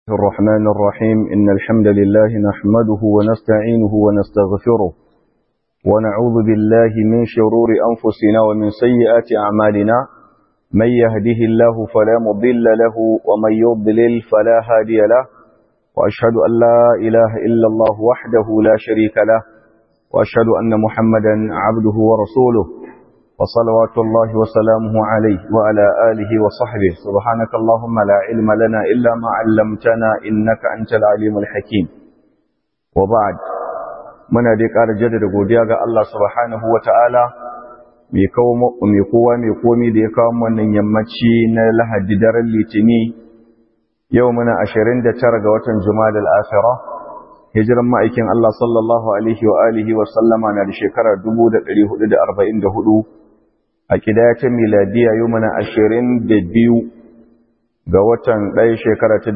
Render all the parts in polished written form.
الرحمن الرحيم إن الحمد لله نحمده ونستعينه ونستغفره ونعوذ بالله من شرور أنفسنا ومن سيئات أعمالنا من يهده الله فلا مضل له ومن يضلل فلا هادي له وأشهد أن لا إله إلا الله وحده لا شريك له وأشهد أن محمدا عبده ورسوله وصلوات الله وسلامه عليه وعلى آله وصحبه سبحانك اللهم لا علم لنا إلا ما علمتنا إنك أنت العليم الحكيم وبعد من ديك أرجد godiya ga Allah subhanahu wa ta'ala mai kowa mai komi da ya kawo wannan yammaci na Lahadi daren Litini yau muna 29 ga watan Jumadal Akhirah hijiran ma'aikin Allah sallallahu alaihi wa alihi wa sallama na da shekara 1444 a kidayacin miladiya yau mana 22 ga watan ɗaya shekara ta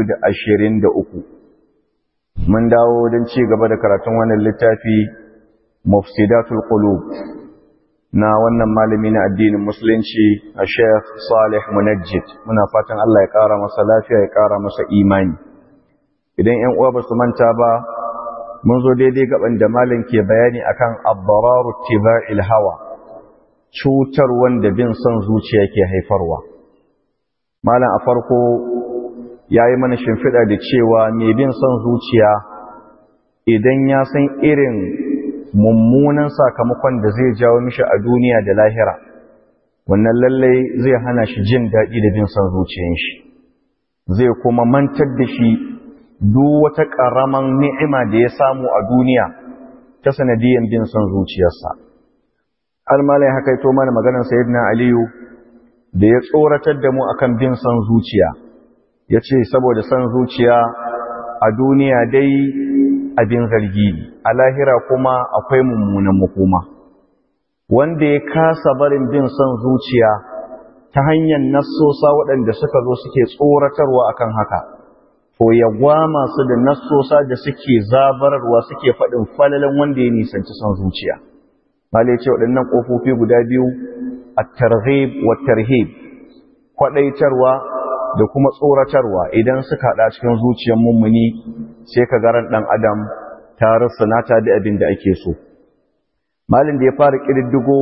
2023 mun dawo don ci gaba da karatun wannan littafi mufsidatul qulub na wannan malami na addinin musulunci a Sheikh Salih Munajjid muna fatan Allah ya ƙara masa lafiya ya ƙara masa imani idan ƴan uwa ba su manta ba mun zo daidai gaban da malam ke bayani akan ad-dararu ittiba'il hawa cutar wanda bin son zuciya ke haifarwa. Malam a farko ya yi mana shimfiɗa da cewa mai bin son zuciya idan ya san irin mummunan sakamakon da zai jawo mishi a duniya da lahira, wannan lallai zai hana shi jin daɗi da bin son zuciyan shi. Zai kuma mantar da shi duk wata ƙaraman ni'ima da ya samu a duniya ta sanadiyan bin son zuciyarsa. almalai haka ito mana maganar sayyidina aliyu da ya tsoratar da mu akan bin san zuciya ya ce saboda san zuciya a duniya dai abin zargi a lahira kuma akwai mummunan makoma wanda ya kasa barin bin san zuciya ta hanyar nassosa waɗanda suka zo suke tsoratarwa akan haka to ya gwama su da nassosa da suke zabararwa suke faɗin falalan wanda ya nisanci san zuciya Bale ce waɗannan ƙofofi guda biyu at-targhib wa tarhib kwaɗaitarwa da kuma tsoratarwa idan suka haɗa cikin zuciyar mummuni sai ka ga ran ɗan adam ta rusuna ta da abin da ake so malin da ya fara ƙididdigo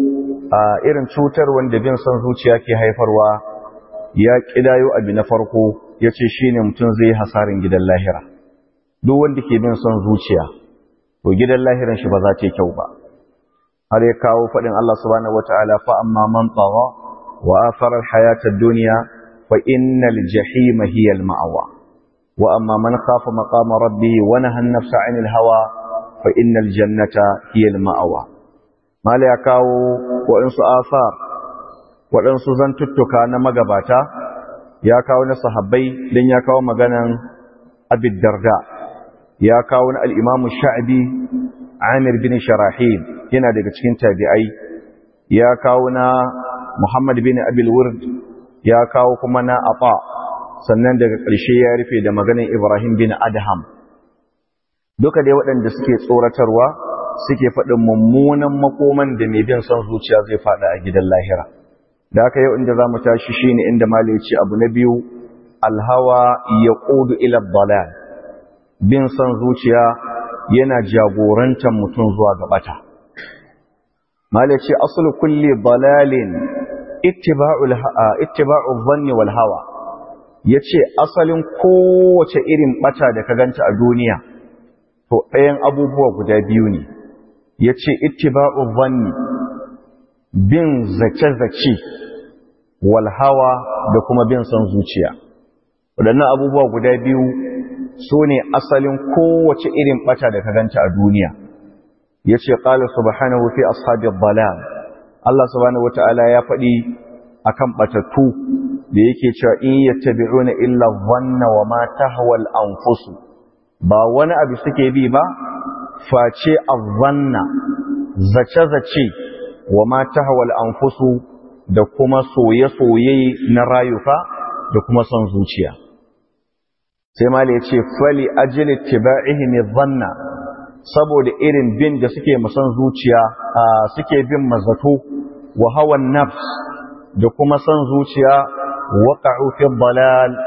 a irin cutar wanda bin son zuciya ke haifarwa ya ƙidayo abu na farko ya ce shine mutum zai hasarin gidan lahira duk wanda ke bin son zuciya to gidan lahiran shi ba za ta yi kyau ba har ya kawo faɗin Allah subhanahu wata'ala fa amma man tagha wa athara al-hayata ad-dunya fa innal jahima hiya al-ma'wa wa amma man khafa maqama rabbih wa nahaa an-nafsa 'anil hawa fa innal jannata hiya al-ma'wa mala ya kawo waɗansu athar waɗansu zantuttuka na magabata ya kawo na sahabbai dan ya kawo maganan Abi Darda ya kawo na al-Imam Sha'bi Amir bin Sharahil yana daga cikin tabi'ai ya kawo na Muhammad bin Abil Wurd ya kawo kuma na Afa sannan daga ƙarshe ya rufe da maganar Ibrahim bin Adham duka dai waɗanda suke tsoratarwa suke faɗin mummunan makoman da mai bin son zuciya zai faɗa a gidan lahira da haka yau inda zamu tashi shine inda malai ya ce abu na biyu alhawa yaqudu ila dalal bin son zuciya yana jagorantar mutum zuwa ga bata malaci aslu kulli dalalin ittiba'u dhanni wal hawa yace asalin kowace irin bata da ka ganta a duniya to ɗayan abubuwa guda biyu ne yace ittiba'u dhanni bin zace-zace wal hawa da kuma bin son zuciya waɗannan abubuwa guda biyu su ne asalin kowace irin bata da ka ganta a duniya ya ce ƙala subhanahu fi ashabin dalal Allah subhanahu wa ta'ala ya faɗi a kan ɓatattu da yake cewa in yattabi'una illa dhanna wa ma tahwa al-anfusu ba wani abu suke bi ba face adh-dhanna zace-zace wa ma tahwa al-anfusu da kuma soye-soye na rayuka da kuma son zuciya sai mali ya ce fali ajili tiba'ihim dhanna saboda irin bin da suke musan zuciya suke bin mazato wa hawan nafs da kuma son zuciya waqa'u fi dalal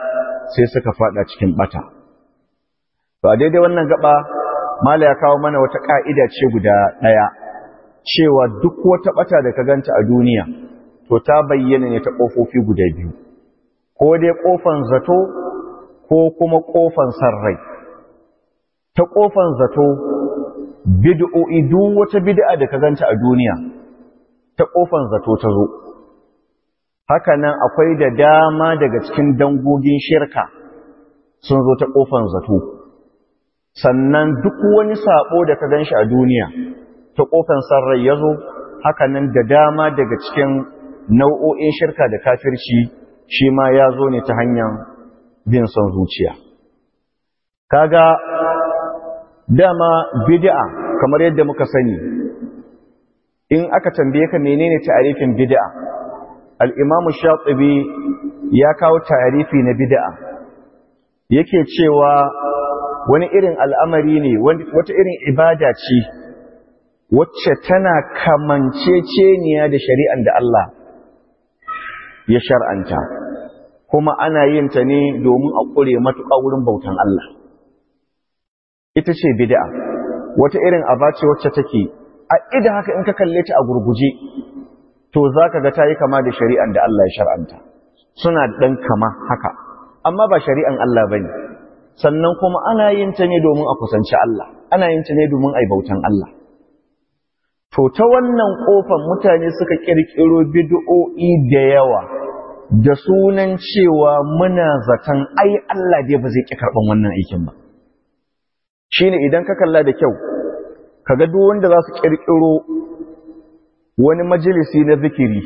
sai suka fada cikin bata. To a daidai wannan gaba mala ya kawo mana wata ka'ida ce guda daya cewa duk wata bata da ka ganta a duniya to ta bayyana ne ta kofofi guda biyu, ko dai kofan zato ko kuma kofan sarrai. Ta kofan zato bid'o'i, duk wata bid'a da ka ganta a duniya ta kofan zato ta zo. Haka nan akwai da dama daga cikin dangogin shirka sun zo ta kofan zato. Sannan duk wani sabo da ka ganshi a duniya ta kofan sarrai ya zo. Haka nan da dama daga cikin nau'o'in shirka da kafirci shi ma ya zo ne ta hanyar bin son zuciya. Kaga dama bid'a kamar yadda muka sani, in aka tambaye ka menene ta'arifin bid'a, al-Imam Shatibi ya kawo ta'arifi na bid'a, yake cewa wani irin al'amari ne, wata irin ibada ce wacce tana kamanceceniya da shari'an da Allah ya shar'anta, kuma ana yin ta ne domin a ƙure matuƙa wurin bautan Allah. Ita ce bid'a, wata irin aba ce wacce take a idan haka in ka kalle ta a gurguje to zaka ga ta yi kama da shari'an da Allah ya shar'anta, suna dan kama haka, amma ba shari'an Allah bane. Sannan kuma ana yin ta ne domin a kusanci Allah, ana yin ta ne domin ai bautan Allah. To ta wannan kofar mutane suka kirkiro bid'o'i da yawa da sunan cewa muna zaton ai Allah dai ba zai ki karban wannan aikin ba. Shine idan ka kalla da kyau kaga duk wanda za su kirkiro wani majalisi na zikiri,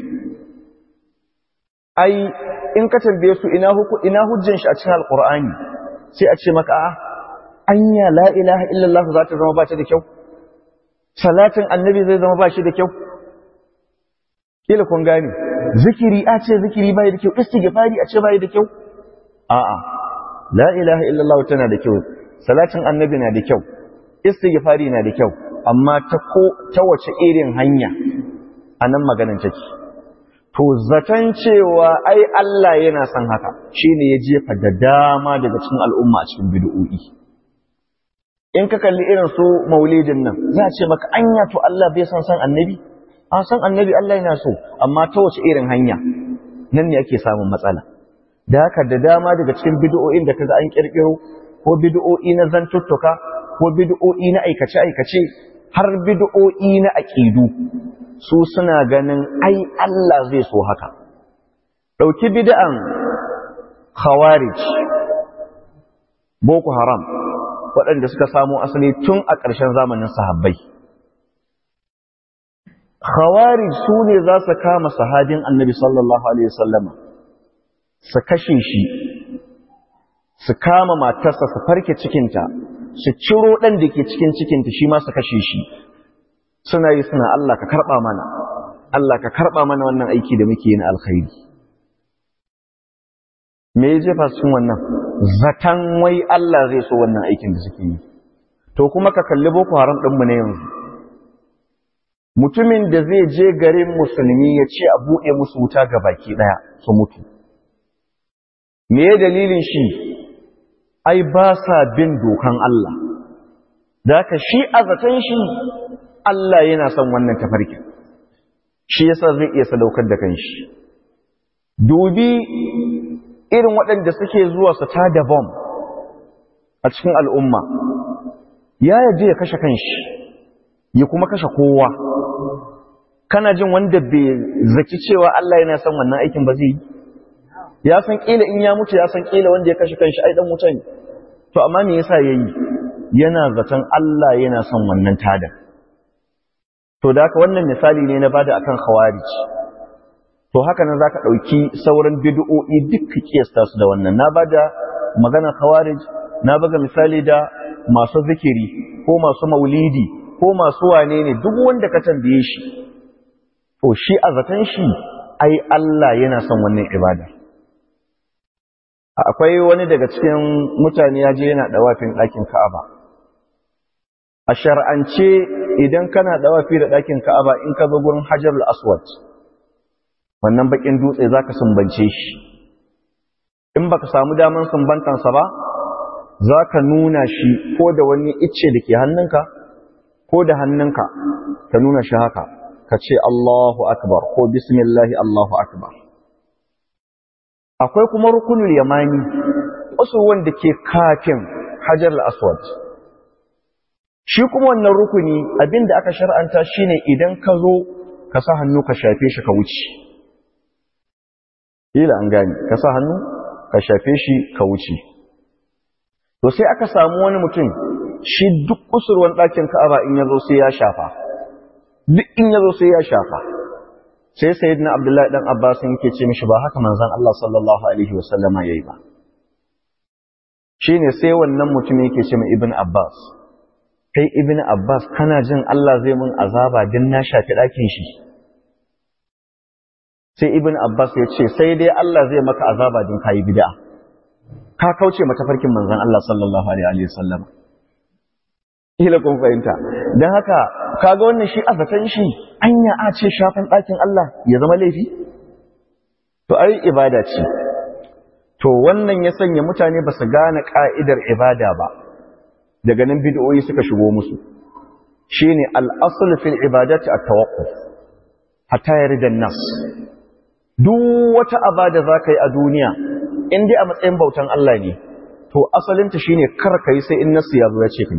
ai in ka tambaye su ina hujjan shi a cikin alqur'ani sai a ce maka anya la ilaha illallah za ta zama ba ta da kyau, salatin annabi zai zama ba shi da kyau. Kila kun gane, zikiri a ce zikiri bai da kyau, istighfari a ce bai da kyau. A'a, la ilaha illallah tana da kyau, salatin annabi na da kyau, istighfari na da kyau, amma ta wace irin hanya anan maganar take. To zaton cewa ai Allah yana son haka shine ya jefa da dama daga cikin al'umma a cikin bid'o'i. In ka kalli irin su maulidin nan za a ce maka anya to Allah bai san annabi? A san annabi Allah yana so, amma ta wace irin hanya nan ne ake samun matsala. Da haka da dama daga cikin bid'o'in da kaga an kirkiro, ko bid'o'i na zantuttuka, ko bid'o'i na aikace-aikace, har bid'o'i na aqidu, su suna ganin ai Allah zai so haka. Dauki bid'an khawarij, Boko Haram, waɗanda suka samo asali tun a ƙarshen zamanin sahabbai. Khawarij su ne za su kama sahabin Annabi sallallahu alaihi wasallama, su kashe shi, su kama matarsa su farke cikinta, su ciro ɗan da ke cikin cikinta shi ma su kashe shi. Suna yi suna Allah ka karɓa mana, Allah ka karɓa mana wannan aiki da muke yi na alkhairi. Me ya jefa cikin wannan? Zaton wai Allah zai so wannan aikin da suke yi. To kuma ka kalli Boko Haram ɗinmu na yanzu. Mutumin da zai je garin musulmi ya ce a buɗe musu wuta ga baki ɗaya su mutu. Me ya dalilin shi? Ai ba sa bin dokan Allah. Da haka shi a zaton shi Allah yana son wannan tafarkin. Shi yasa zai iya sadaukar da kanshi. Dubi irin waɗanda suke zuwa su tada bom a cikin al'umma, ya yaje ya kashe kanshi, ya kuma kashe kowa. Kana jin wanda bai zaki cewa Allah yana son wannan aikin ba zai yi? Ya san ƙila in ya mutu, ya san ƙila wanda ya kashe kanshi ai dan wuta ne. To amma me yasa yayi? Yana zaton Allah yana son wannan tada. To da haka wannan misali ne na bada akan khawarij. To haka nan zaka dauki sauran bid'o'i duk kiyasta su da wannan. Na bada maganar khawarij, na buga misali da masu zikiri ko masu maulidi ko masu wane ne, duk wanda ka tambaye shi to shi a zaton shi ai Allah yana son wannan ibada. Akwai wani daga cikin mutane ya je yana dawafin ɗakin Ka'aba. A shar'ance idan kana dawafi da ɗakin Ka'aba in ka zo gurin Hajarul Aswad, wannan bakin dutse zaka sumbance shi. in baka samu daman sumbantansa ba za ka nuna shi ko da wani icce da ke hannunka ko da hannunka ka nuna shi haka ka ce Allahu akbar ko bismillahi Allahu akbar. Akwai kuma rukunul yamani wasu wanda ke kafin hajar al-aswad, shi kuma wannan rukuni abinda aka shar'anta shine idan ka zo ka sa hannu ka shafe shi ka wuce. Ila an gani ka sa hannu ka shafe shi ka wuce. To sai aka samu wani mutum shi duk kusurwan ɗakin Ka'aba in yazo sai ya shafa, duk in yazo sai ya shafa. Sai sayyidina Abdullahi dan Abbas yake ce mishi ba haka manzon Allah sallallahu alaihi wasallama yayi ba. Shine sai wannan mutum yake ce mai Ibn Abbas, kai Ibn Abbas kana jin Allah zai mun azaba din na shafi ɗakin shi? Sai Ibn Abbas ya ce sai dai Allah zai maka azaba din kai bid'a, ka kauce matafarkin manzon Allah sallallahu alaihi wasallam. Kila kun fahimta. Dan haka kaga wannan shi azatan shi anya a ce shafin ɗakin Allah ya zama laifi? To ai ibada ce. To wannan ya sanya mutane ba su gane ka'idar ibada ba. Daga nan bid'o'i suka shigo musu. Shine al-asl fil ibadati at-tawaqquf hatta yarda an-nas. Duk wata abada zaka yi a duniya in dai a matsayin bautan Allah ne, to asalinta shine kar kai sai in nasu ya zo ya ce kai.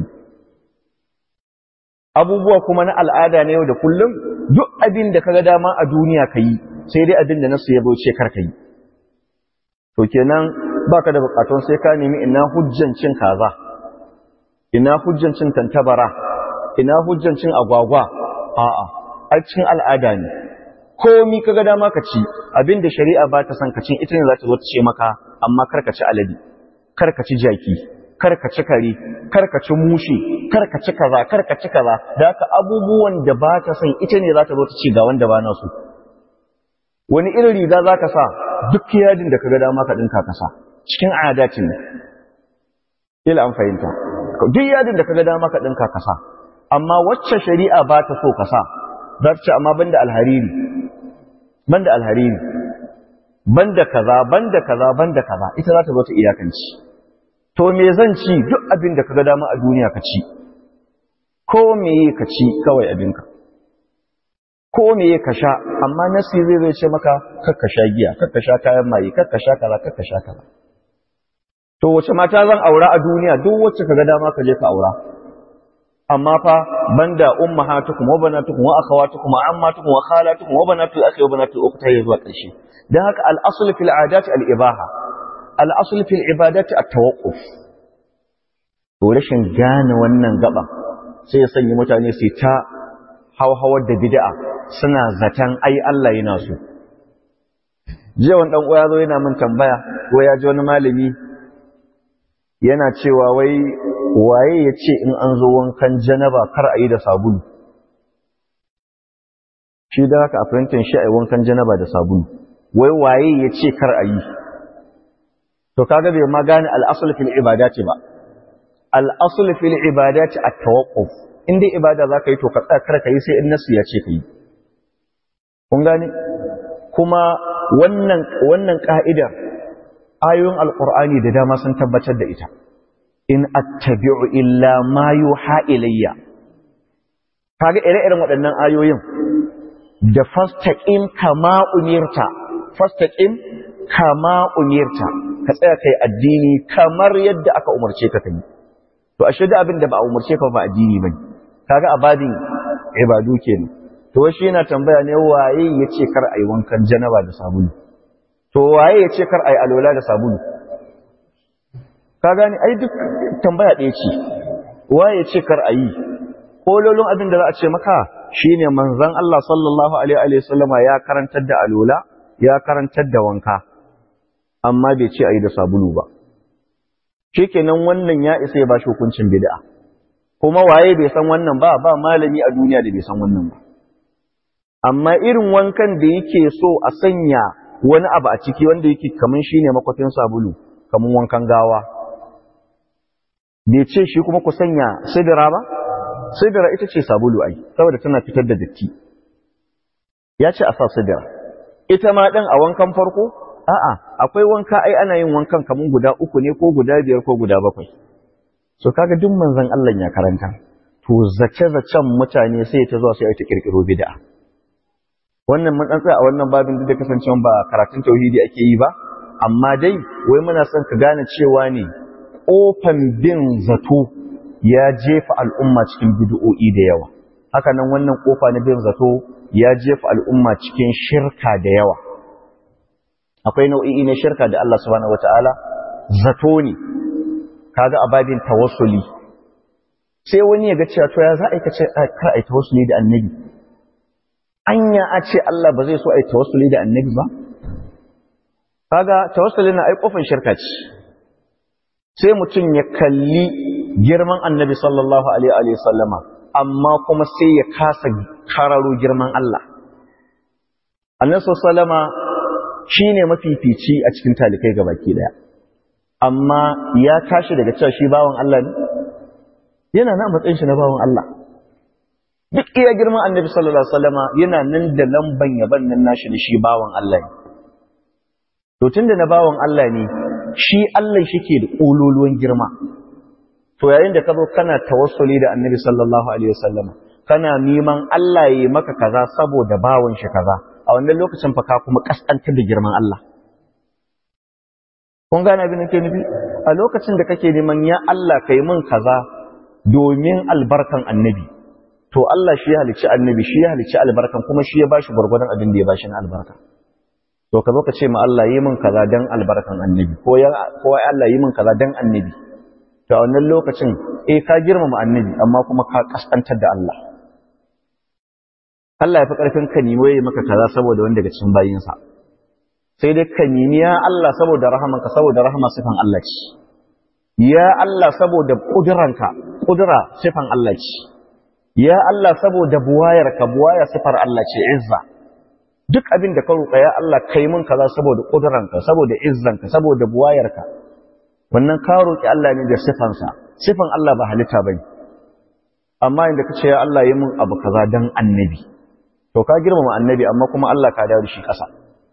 Abubuwa kuma na al'ada ne yau da kullum, duk abin da kaga dama a duniya kai sai dai abin da nasu ya zo ce kar kai. To kenan baka da bukatun sai ka nemi ina hujjancin kaza, ina hujjancin tantabara, ina hujjancin agwagwa. A'a, a cikin al'ada ne. Komi kaga dama ka ci, abin da shari'a ba ta san ka cin ita ne za ta zo ta ce maka, amma kar ka ci alade, kar ka ci jaki, kar ka ci kare, kar ka ci mushi, kar ka ci kaza, kar ka ci kaza. Da haka abubuwan da ba ta san ita ne za ta zo ta ce ga wanda ba na so. Wani irin riga za ka sa, duk yadin da kaga dama ka dinka ka sa, cikin adatin ne. Ila an fahimta. Duk yadin da kaga dama ka dinka ka sa, amma wacce shari'a ba ta so ka sa, za ta ce amma banda alhariri, banda alhariri, banda kaza, banda kaza, banda kaza, ita za ta zo ta iyakanci. To me zan ci duk abin da kaga dama a duniya ka ci, ko me ka ci kawai abinka, ko me ka sha, amma nasi zai ce maka kakka sha giya, kakka sha kayan maye, kakka sha kaza, kakka sha kaza. To wace mata zan aura a duniya? Duk wacce kaga dama ka je ka aura. Amma fa banda ummahatukum wa banatukum wa akhawatukum wa ammatukum wa khalatukum wa banatul akhi wa banatul ukhti zuwa ƙarshe. Dan haka al-asl fil adati al-ibaha, al-asl fil ibadati at-tawaqquf. To rashin gane wannan gaba sai ya sanya mutane su ta hawhawar da bid'a, suna zatan ai Allah yana so. Jiya wani dan uwa ya zo yana min tambaya, ko ya ji wani malami yana cewa wai waye ya ce in an zo wankan janaba kar a yi da sabulu? Shi da haka a fahimtar shi a yi wankan janaba da sabulu. Wai waye ya ce kar a yi? To kaga bai ma gane al'asul fil ibadati ba. Al'asul fil ibadati at-tawaqquf. In dai ibada za ka yi to ka tsaya kar ka yi sai in nasu ya ce ka yi. Kun gane? Kuma wannan ka'idar ayoyin alqur'ani da dama sun tabbatar da ita. In attabi'u illa ma yuha ilayya. Kaga ire-iren waɗannan ayoyin da fastaqim kama umirta, fastaqim kama umirta, ka tsaya kai addini kamar yadda aka umarce ka kai. To ashe da abin da ba a umarce ka ba addini bane. Kaga abadin ibadu kenan. To shi yana tambaya ne waye yace kar ayi wankan janaba da sabulu? To waye yace kar ayi alola da sabulu? Ka gani ai duk tambaya ɗaya ce, waye ce kar a yi? Ƙololin abin da za a ce maka shi ne manzan Allah sallallahu Alaihi wasallama ya karantar da alola, ya karantar da wanka, amma bai ce a yi da sabulu ba. Shi kenan wannan ya isa ya ba shi hukuncin bid'a. Kuma waye bai san wannan ba, ba malami a duniya da bai san wannan ba. Amma irin wankan da yake so a sanya wani abu a ciki wanda yake kaman shi ne makwafin sabulu, kaman wankan gawa. Bai ce shi kuma ku sanya sidira ba? Sidira ita ce sabulu ai, saboda tana fitar da datti. Ya ce a sa sidira. Ita ma ɗin a wankan farko, a'a akwai wanka ai ana yin wankan kaman guda 3 ne ko guda 5 ko guda 7. So kaga duk manzon Allah ya karanta to zace-zacen mutane sai ta zuwa sai ta kirkiro bid'a. Wannan mun dan tsaya a wannan babin da kasancewa ba karatun tauhidi ake yi ba, amma dai wai muna son ka gane cewa ne kofan bin zato ya jefa al'umma cikin bid'o'i da yawa. Haka nan wannan kofa na bin zato ya jefa al'umma cikin shirka da yawa. Akwai nau'i na shirka da Allah subhanahu wataala zato ne, kaga ababin tawassuli. Sai wani ya ga cewa to ya za a kace kar ai tawassuli da annabi. Anya a ce Allah ba zai so ai tawassuli da annabi ba? Kaga tawassuli na ai kofin shirka ce. Sai mutum ya kalli girman annabi sallallahu alaihi wa sallama, amma kuma sai ya kasa kararo girman Allah. Annabi sallama shine mafifici a cikin talikai gabaki daya, amma ya tashi daga cewa shi bawan Allah ne, yana na matsayin shi na bawan Allah. Duk iya girman annabi sallallahu alaihi wasallama yana nan da lamban yaban nan nashi da shi bawan Allah ne. To tunda na bawan Allah ne, shi Allah shike da kololuwan girma. To yayin da ka zo kana tawassuli da annabi sallallahu alaihi wasallama, kana neman Allah ya yi maka kaza saboda bawan shi kaza, a wannan lokacin fa ka kuma kaskantar da girman Allah. Kun gane abin da ke nufi? A lokacin da kake neman ya Allah kai min kaza domin albarkan annabi, to Allah shi ya halicci annabi, shi ya halicci albarkan, kuma shi ya bashi gurgurdan abin da ya bashi na albarka. To ka zo ka ce ma Allah yi min kaza dan albarkan annabi, ko Allah yi min kaza dan annabi. To a wannan lokacin ka girmama annabi, amma kuma ka kaskantar da Allah. Allah ya fi karfin ka nemo yayi maka kaza saboda wanda daga cikin bayinsa. Sai dai ka nemi ya Allah saboda rahamanka, saboda rahama sifan Allah ce. Ya Allah saboda kudura sifan Allah ce. Ya Allah saboda buwayarka, buwaya sifar Allah ce, izza. Duk abin da ka roƙa ya Allah kai mun kaza saboda kuduranka, saboda izzanka, saboda buwayarka. Wannan ka roƙi Allah ne da sifansa. Sifan Allah ba halitta bane. Amma inda ka ce ya Allah yi mun abu kaza dan annabi, to ka girmama annabi, amma kuma Allah ka dawo da shi ƙasa.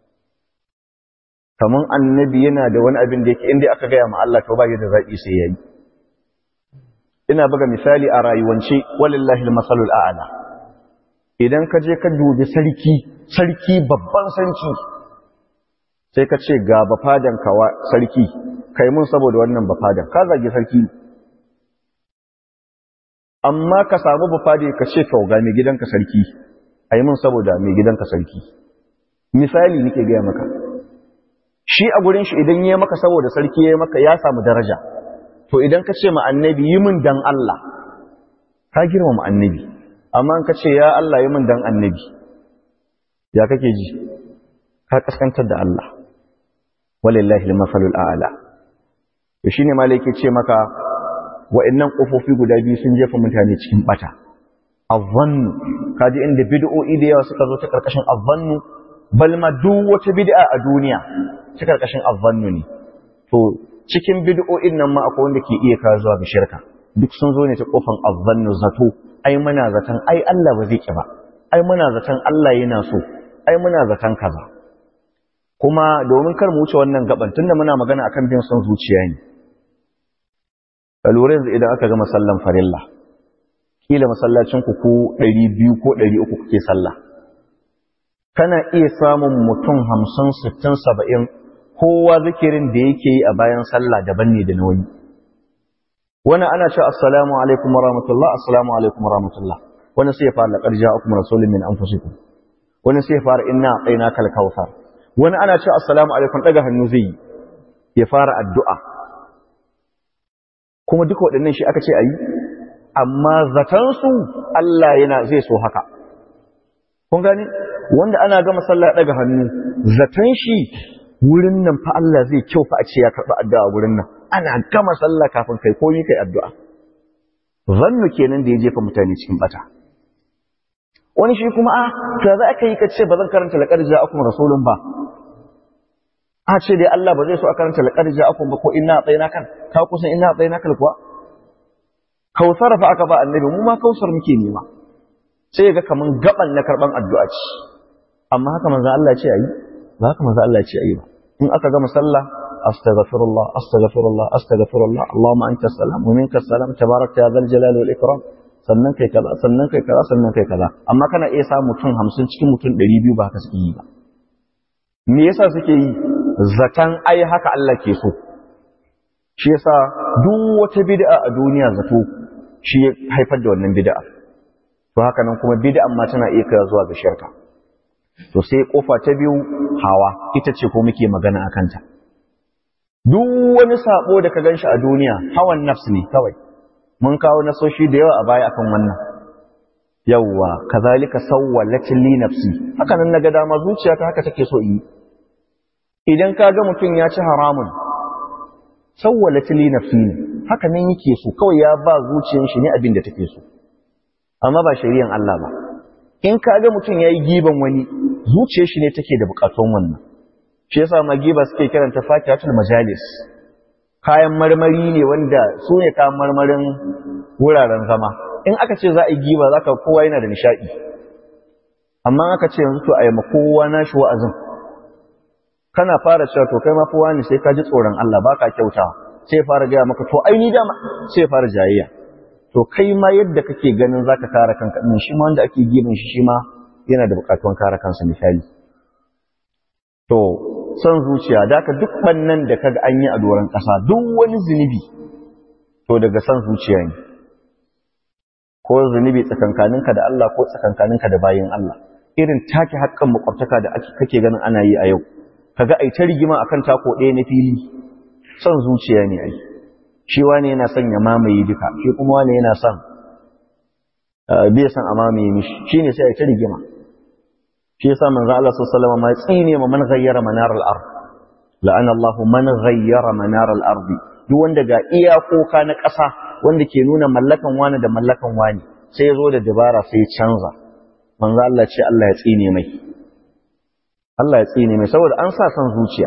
Kaman annabi yana da wani abin da yake inda aka gaya ma Allah to ba da zaɓi sai yayi. Ina buga misali a rayuwance, walillahi al-masalul a'la. Idan ka je ka dubi sarki babban sarki, sai ka ce ga bafadan kawa sarki, kai mun saboda wannan bafadan, ka zagi sarki. Amma ka samu bafade ka ce to ga mai gidanka sarki, ai mun saboda mai gidanka sarki. Misali nake gaya maka. Shi a gurin shi idan yayi maka saboda sarki yayi maka ya samu daraja. To idan ka ce ma annabi yi min dan Allah, ka girmama annabi. Amma in ka ce ya Allah yi min dan annabi, ya kake ji? Ka kaskantar da Allah. Walillahi al-masalul a'la. To shine malai yake ce maka wa'annan kofofi guda biyu sun jefa mutane cikin bata. Azzannu, kaji inda bid'o'i da yawa suka zo ta karkashin azzannu, bal ma duk wata bid'a a duniya ta karkashin azzannu ne. To cikin bid'o'in nan ma akwai wanda ke iya kawo zuwa ga shirka. Duk sun zo ne ta kofan azzannu, zato. Ai muna zaton ai Allah ba zai ki ba. Ai muna zaton Allah yana so. Ai muna zaton kaza. Kuma domin kar mu wuce wannan gaban, tunda muna magana akan bin son zuciya ne. A lura yanzu idan aka gama sallan farilla, kila masallacin ku 200 ko 300 kuke sallah. Kana iya samun mutum 50, 60, 70 kowa zikirin da yake yi a bayan sallah daban ne da na wani. Wani ana cewa assalamu alaikum wa rahmatullah, assalamu alaikum wa rahmatullah. Wani sai ya fara laqad ja'akum rasulun min anfusikum. Wani sai ya fara inna a'tainakal kautsar. Wani ana cewa assalamu alaikum daga hannu zai yi, ya fara addu'a. Kuma duka waɗannan shi aka ce ayi, amma zatansu Allah zai so haka. Kun gane? Wanda ana gama sallah daga hannu, zatan shi wurin nan fa Allah zai kyau fa a ce ya karɓi addu'a wurin nan. Ana gama sallah kafin kai komi kai addu'a. Zannu kenan da ya jefa mutane cikin bata. Wani shi kuma ta za ka yi ka ce ba zan karanta laqad ja'akum rasulun ba. A ce dai Allah ba zai so a karanta laqad ja'akum ba, ko inna a'tainakal, ka kusan inna a'tainakal kuwa. Kausar fa aka ba annabi, mu ma kausar muke nema. Sai ga kaman gaban na karban addu'a ce. Amma haka manzo Allah ce ayi, ba haka manzo Allah ce ayi ba. in aka gama sallah astaghfirullah astaghfirullah astaghfirullah Allahumma anta salam wa minka salam tabarakta ya zal jalali wal ikram sannan kai kaza sannan kai kaza sannan kai kaza amma kana iya samu mutum 50 cikin mutum 200 ba haka suke yi ba me yasa suke yi zatan ai haka Allah ke so shi yasa duk wata bid'a a duniya zato shi ya haifar da wannan bid'a to haka nan kuma bid'an ma tana iya kai zuwa ga shirka to sai kofa ta biyu hawa ita ce ko muke magana akan ta duk wani sabo da ka ganshi a duniya hawan nafs ne kawai mun kawo nasoshi da yawa a baya akan wannan yawwa kazalika sawwalat li nafsi haka nan naga dama zuciyata haka take so yi idan ka ga mutum ya ci haramun sawwalat li nafsi ne haka nan yake so kawai ya ba zuciyar shi ne abin da take so amma ba shari'an Allah ba in ka ga mutum yayi giban wani zuciyar shi ne take da bukatun wannan shi yasa magiba suke kiranta fakihatul majalis kayan marmari ne wanda su ne kayan marmarin wuraren zama in aka ce za a yi giba za ka kowa yana da nishaɗi amma aka ce yanzu to a yi ma kowa na shi wa'azin kana fara cewa to kai ma kowa ne sai ka ji tsoron Allah ba ka kyauta sai ya fara gaya maka to ai ni dama sai ya fara jayayya to kai ma yadda kake ganin za ka kare kanka ɗin shi ma wanda ake gibin shi ma yana da buƙatuwan kare kansa misali to son zuciya da ka duk bannan da kaga an yi a doron ƙasa duk wani zunubi to daga son zuciya ne ko zunubi tsakankaninka da Allah ko tsakankaninka da bayin Allah irin take haƙƙan makwabtaka da kake ganin ana yi a yau kaga ai ta rigima akan tako ɗaya na fili son zuciya ne ai shi wani yana son ya mamaye duka shi kuma wani yana son bai son a mamaye mishi shine sai ai ta rigima shi yasa manzo Allah sallallahu alaihi wasallam ma tsine ma man ghayyara manar al-ard la'ana Allah man ghayyara manar al-ard duk wanda ga iyakoka na ƙasa wanda ke nuna mallakan wani da mallakan wani sai ya zo da dabara sai ya canza manzo Allah ce Allah ya tsine mai Allah ya tsine mai saboda an sa san zuciya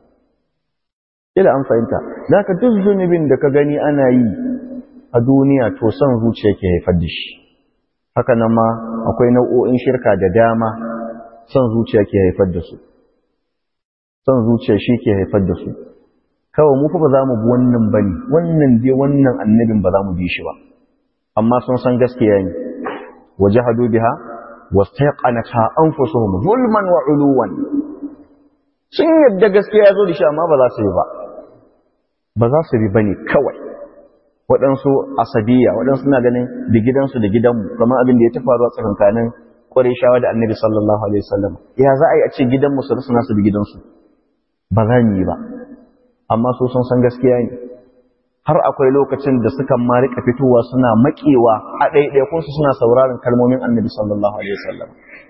ila an fahimta zaka duk zunubin da ka gani ana yi a duniya to san zuciya ke haifar da shi haka nan ma akwai nau'o'in shirka da dama son zuciya ke haifar da su son zuciya shi ke haifar da su kawai mu fa ba za mu bi wannan bane wannan dai wannan annabin ba za mu bi shi ba amma sun san gaskiya ne wajahadu biha wastaqanatha anfusuhum zulman wa uluwan sun yadda gaskiya ya zo da shi amma ba za su yi ba za su bi bane kawai waɗansu asabiya waɗansu na ganin da gidansu da gidanmu kamar abin da ya ta faruwa tsakankanin Qurayshawa da Annabi sallallahu alaihi wasallam ya za a yi a ce gidan mu su rusu nasu da gidansu ba za mu yi ba amma su sun san gaskiya ne har akwai lokacin da suka ma rika fitowa suna makewa a ɗaiɗaikun su suna sauraron kalmomin Annabi sallallahu alaihi wasallam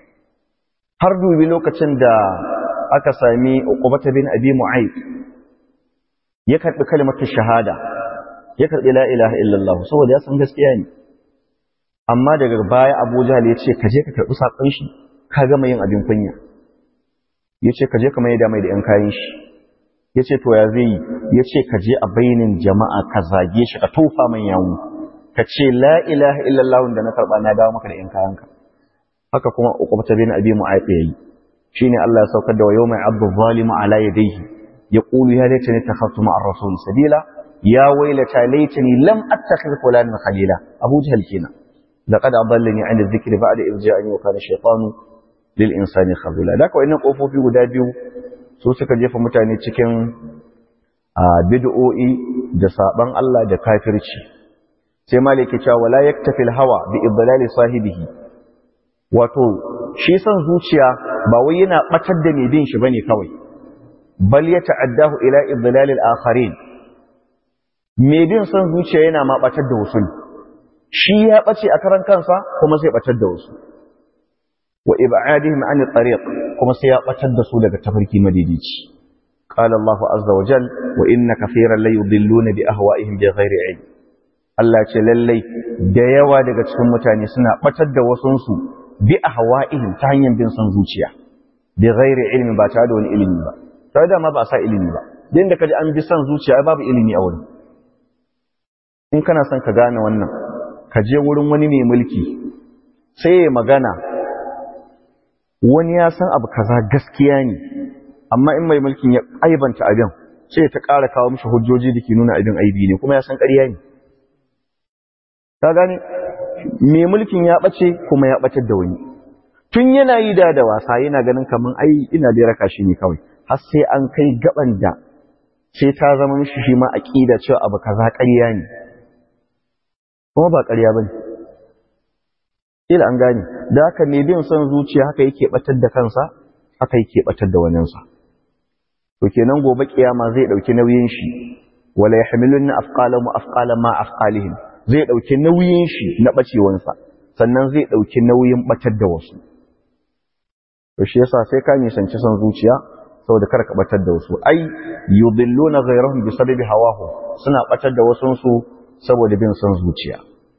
har dubi lokacin da aka sami Uqbah bin Abi Mu'ayth ya karbi kalmar shahada ya karbi la ilaha illallah saboda ya san gaskiya ne amma daga baya Abu Jahl ya ce ka je ka karɓi sakon shi ka gama yin abin kunya ya ce ka je ka mai da ‘yan kayan shi ya ce to ya zai yi ya ce ka je a bainin jama'a ka zage shi ka tofa man yawu ka ce la ilaha illallah da na karɓa na dawo maka da ‘yan kayanka haka kuma Uqbah bin Abi Mu'ayth yayi shine Allah ya saukar da wa yawma ya'addu zalimu ala yadayhi yaqulu ya laitani takhaftu ma'ar rasul sabila ya waylata laitani lam attakhidh fulanan khalila Abu Jahl kenan laqad adallani 'an adh-dhikri ba'da idh ja'ani wa kana shaytanu lil insani khazula da kawai kofofi guda biyu su suka jefa mutane cikin bid'o'i da saban Allah da kafirci sai malike cewa wala yaktafil hawa bi idlali sahibihi wato shi san zuciya ba wai yana batar da mai bin shi bane kawai bal yata'addahu ila idlalil akharin mai bin san zuciya yana ma batar da wasu shi ya bace a karan kansa kuma sai batar da wasu wa ib'adihim an at-tariq kuma sai ya batar da su daga tafarki madidici qala Allah azza wa jalla wa inna kaseeran la yudilluna bi ahwa'ihim bi ghairi ilm Allah ce lallai da yawa daga cikin mutane suna batar da wasunsu bi ahwa'ihim ta hanyar bin son zuciya bi ghairi ilmi ba tare da wani ilimi ba tare da ma ba sa ilimi ba din da kaji an bi son zuciya babu ilimi a wurin in kana son ka gane wannan ka je wurin wani mai mulki sai ya magana wani ya san abu kaza gaskiya ne amma in mai mulkin ya aibanta abin sai ta ƙara kawo mishi hujjoji da ke nuna abin aibi ne kuma ya san ƙarya ne. Ka gane mai mulkin ya ɓace kuma ya ɓatar da wani tun yana yi da wasa yana ganin kaman ai ina da raka shi ne kawai har sai an kai gaban da sai ta zama mishi shi ma aqida cewa abu kaza ƙarya ne kuma ba ƙarya bane. Ila an gane da haka mai bin son zuciya haka yake ɓatar da kansa haka yake ɓatar da waninsa. To kenan gobe kiyama zai dauki nauyin shi wala yahmilunna afqalahum afqala ma afqalihim, zai dauki nauyin shi na bacewansa sannan zai dauki nauyin batar da wasu. To shi yasa sai ka nisanci son zuciya saboda kar ka batar da wasu. Ai yudilluna ghayrahum bisababi hawahu, suna batar da wasun su saboda bin son zuciya.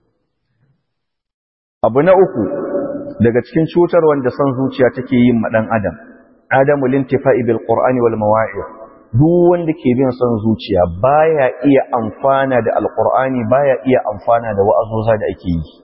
Abu na uku daga cikin cutar wanda son zuciya take yin ma dan adam, adamu lintifa'i bil qur'ani wal mawa'id. Duk wanda ke bin son zuciya baya iya amfana da alqur'ani, baya iya amfana da wa'azoza da ake yi.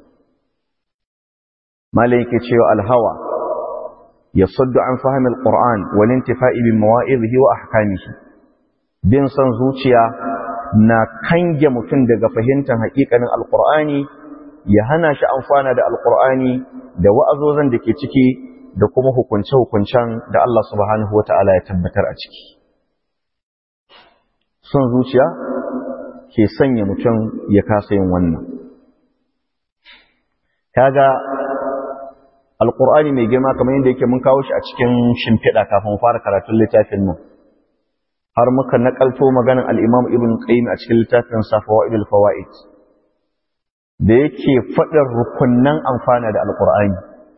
Malai yake cewa alhawa yasuddu an fahmi alqur'an wal intifa'i bil mawa'idhi wa ahkamihi. Bin son zuciya na kange mutum daga fahimtar haƙiƙanin alqur'ani, ya hana shi amfana da alqur'ani da wa'azozan da ke ciki da kuma hukunce-hukuncen da Allah subhanahu wa ta'ala ya tabbatar a ciki. Son zuciya ke sanya mutum ya kasa yin wannan. Kaga Alƙur'ani mai girma kamar yadda yake mun kawo shi a cikin shimfiɗa kafin fara karatun littafin nan. Har muka naƙalto maganin al'imam Ibn Qayyim a cikin littafin Fawaidul Fawaid. Da yake faɗin rukunnan amfana da Alƙur'ani.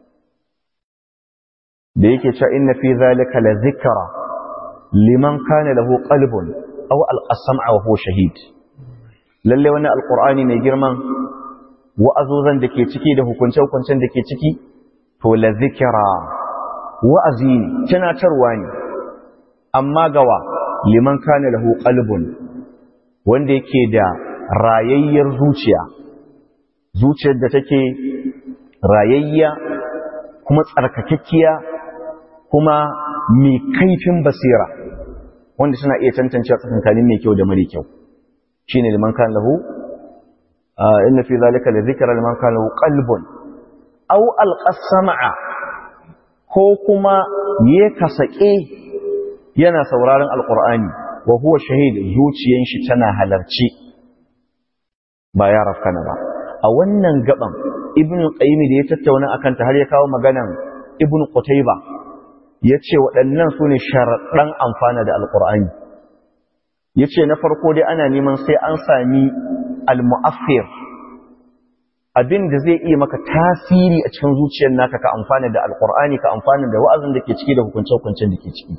Da yake cewa inna fi zalika la zikra liman kana lahu qalbun aw al-qasama wa huwa shahid. Lalle wannan Alƙur'ani mai girman wa'azozan da ke ciki da hukunce-hukuncen da ke ciki to la zikra wa'azi ne, tunatarwa ne, amma gawa liman kana lahu qalbun, wanda yake da rayayyar zuciya, zuciyar da take rayayya kuma tsarkakakkiya kuma mai kaifin basira, wanda suna iya tantance tsakankanin mai kyau da mara kyau. Shine liman kana lahu inna fi zalika la zikra liman kana lahu qalbun aw alqasama, ko kuma ya kasake yana sauraron alqur'ani wa huwa shahid, zuciyan shi tana halarci ba ya rafkana ba. A wannan gaban ibn qayyim da ya tattauna akan ta har ya kawo maganan ibn qutayba yace waɗannan sune sharaɗan amfana da alqur'ani. Yace na farko dai ana neman sai an sami al-mu'affir, abin da zai iya maka tasiri a cikin zuciyar naka ka amfana da alqur'ani, ka amfana da wa'azin da ke ciki da hukunce-hukuncen da ke ciki.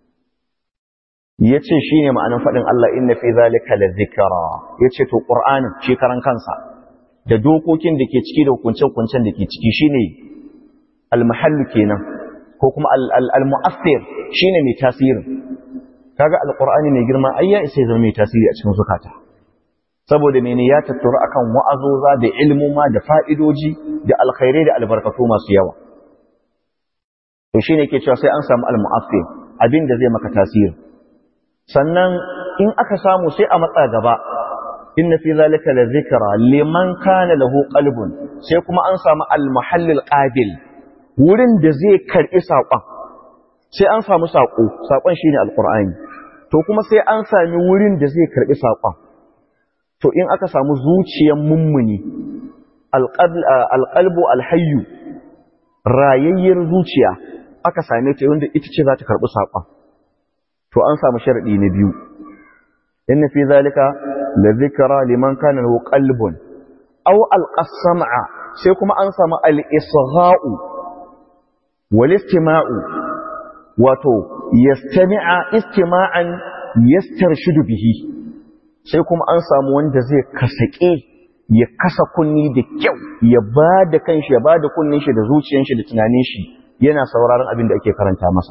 Yace shine ma'anar faɗin Allah inna fi zalika la zikra. Yace to qur'anin shi karan kansa da dokokin da ke ciki da hukunce-hukuncen da ke ciki shine al-mahallu kenan, ko kuma al-mu'assir shine mai tasiri. Kaga alqur'ani mai girma ayya sai zama mai tasiri a cikin zukata, saboda mene ya tattara akan wa'azoza da ilmuma da fa'idoji da alkhairai da albarkatu masu yawa. To shine yake cewa sai an samu al-mu'assir, abin da zai maka tasiri. Sannan in aka samu sai a matsa gaba, inna fi zalika la zikra liman kana lahu qalbun, sai kuma an samu al-muhallil qabil, wurin da zai karbi sakon. Sai an samu sakon shine alqur'ani. To kuma sai an sami wurin da zai karbi sakon. To in aka samu zuciyar mummuni alqalbu alhayyu, rayayyar zuciya aka same ta wanda ita ce za ta karbi sakon, to an samu sharadi na biyu. inna fi zalika la zikra liman kana lahu qalbun aw alqasama, sai kuma an samu al-isgha'u wal istima'u, wato yastami'a istima'an yastarshidu bihi, sai kuma an samu wanda zai kasake ya kasa kunni da kyau, ya bada kanshi, ya bada kunnin shi da zuciyar shi da tunanin shi yana sauraron abin da ake karanta masa.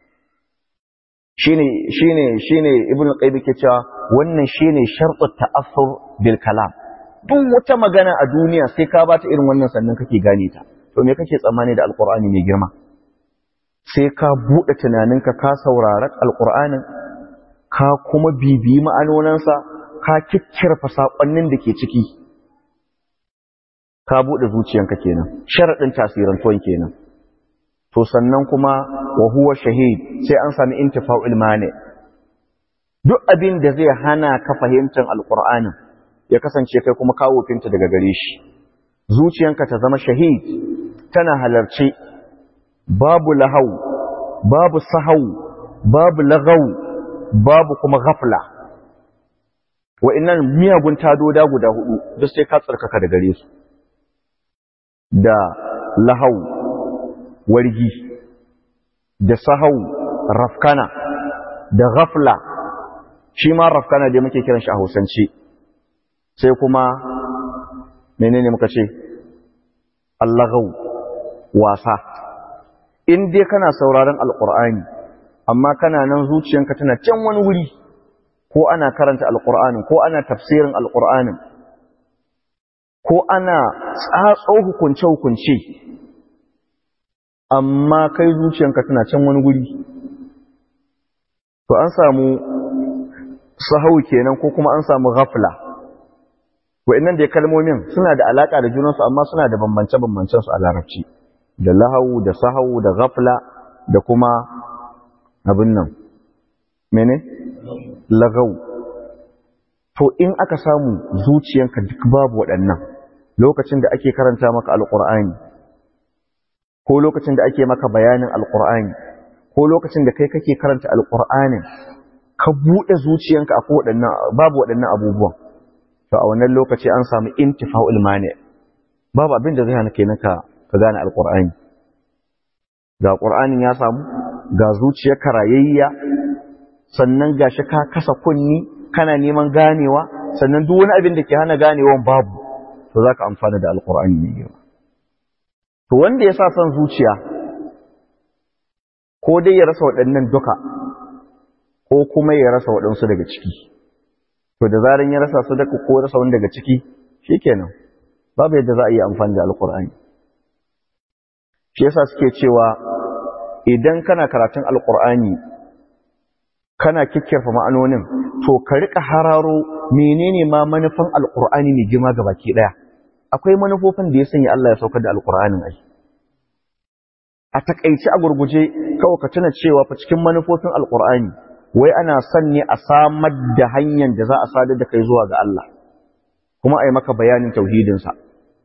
shine ibn qayyim ke cewa wannan shine shartu ta'assur bil kalam. Duk wata magana a duniya sai ka bata irin wannan sannan kake gane ta. To me kake tsammani da alqur'ani mai girma? sai ka buɗe tunaninka ka saurari alƙur'anin ka kuma bibiyi ma'anoninsa ka kikkirfa saƙonnin da ke ciki ka buɗe zuciyanka kenan sharaɗin tasirantuwan kenan to sannan kuma wa huwa shahid sai an sami intifa'ul mani duk abin da zai hana ka fahimtar alƙur'anin ya kasance kai kuma kawo finta daga gare shi zuciyanka ta zama shahid tana halarci babu lahau babu sahau babu lagau babu kuma ghafla wa'annan miyagun tadoda guda hudu duk sai ka tsarkaka da gare su da lahau wargi da sahau rafkana da ghafla shi ma rafkana da muke kiran shi a Hausance sai kuma menene muka ce allagau wasa in dai kana sauraron alqur'ani amma kana nan zuciyanka tana can wani wuri ko ana karanta alqur'anin ko ana tafsirin alqur'anin ko ana tsatso hukunce hukunce amma kai zuciyanka tana can wani wuri to an samu sahau kenan ko kuma an samu ghafla wa'annan da kalmomin suna da alaka da junansu amma suna da bambance-bambancen su a larabci da lahau da sahau da ghafla da kuma abin nan mene lagau to in aka samu zuciyanka duk babu waɗannan lokacin da ake karanta maka alqur'ani ko lokacin da ake maka bayanin alqur'ani ko lokacin da kai kake karanta alqur'anin ka bude zuciyanka akwai waɗannan babu waɗannan abubuwan to a wannan lokaci an samu intifa'ul mani babu abin da zai hana kenan ka gane alqur'ani ga qur'anin ya samu ga zuciyar karayayya sannan gashi ka kasa kunni kana neman ganewa sannan duk wani abin da ke hana ganewan babu to zaka amfana da alqur'ani ne yawa to wanda ya sa son zuciya ko dai ya rasa waɗannan duka ko kuma ya rasa waɗansu daga ciki to da zaran ya rasa su daga ko rasa wani daga ciki shikenan babu yadda za a yi amfani da alqur'ani shi yasa suke cewa idan kana karatun alqur'ani kana kikkirfa ma'anonin to ka rika hararo menene ma manufan alqur'ani ne girma gabaki daya akwai manufofin da ya sanya Allah ya saukar da alqur'anin ai a takeici a gurguje kawai ka tuna cewa fa cikin manufofin alqur'ani wai ana son ne a samar da hanyar da za a sadar da kai zuwa ga Allah kuma ai maka bayanin tauhidin sa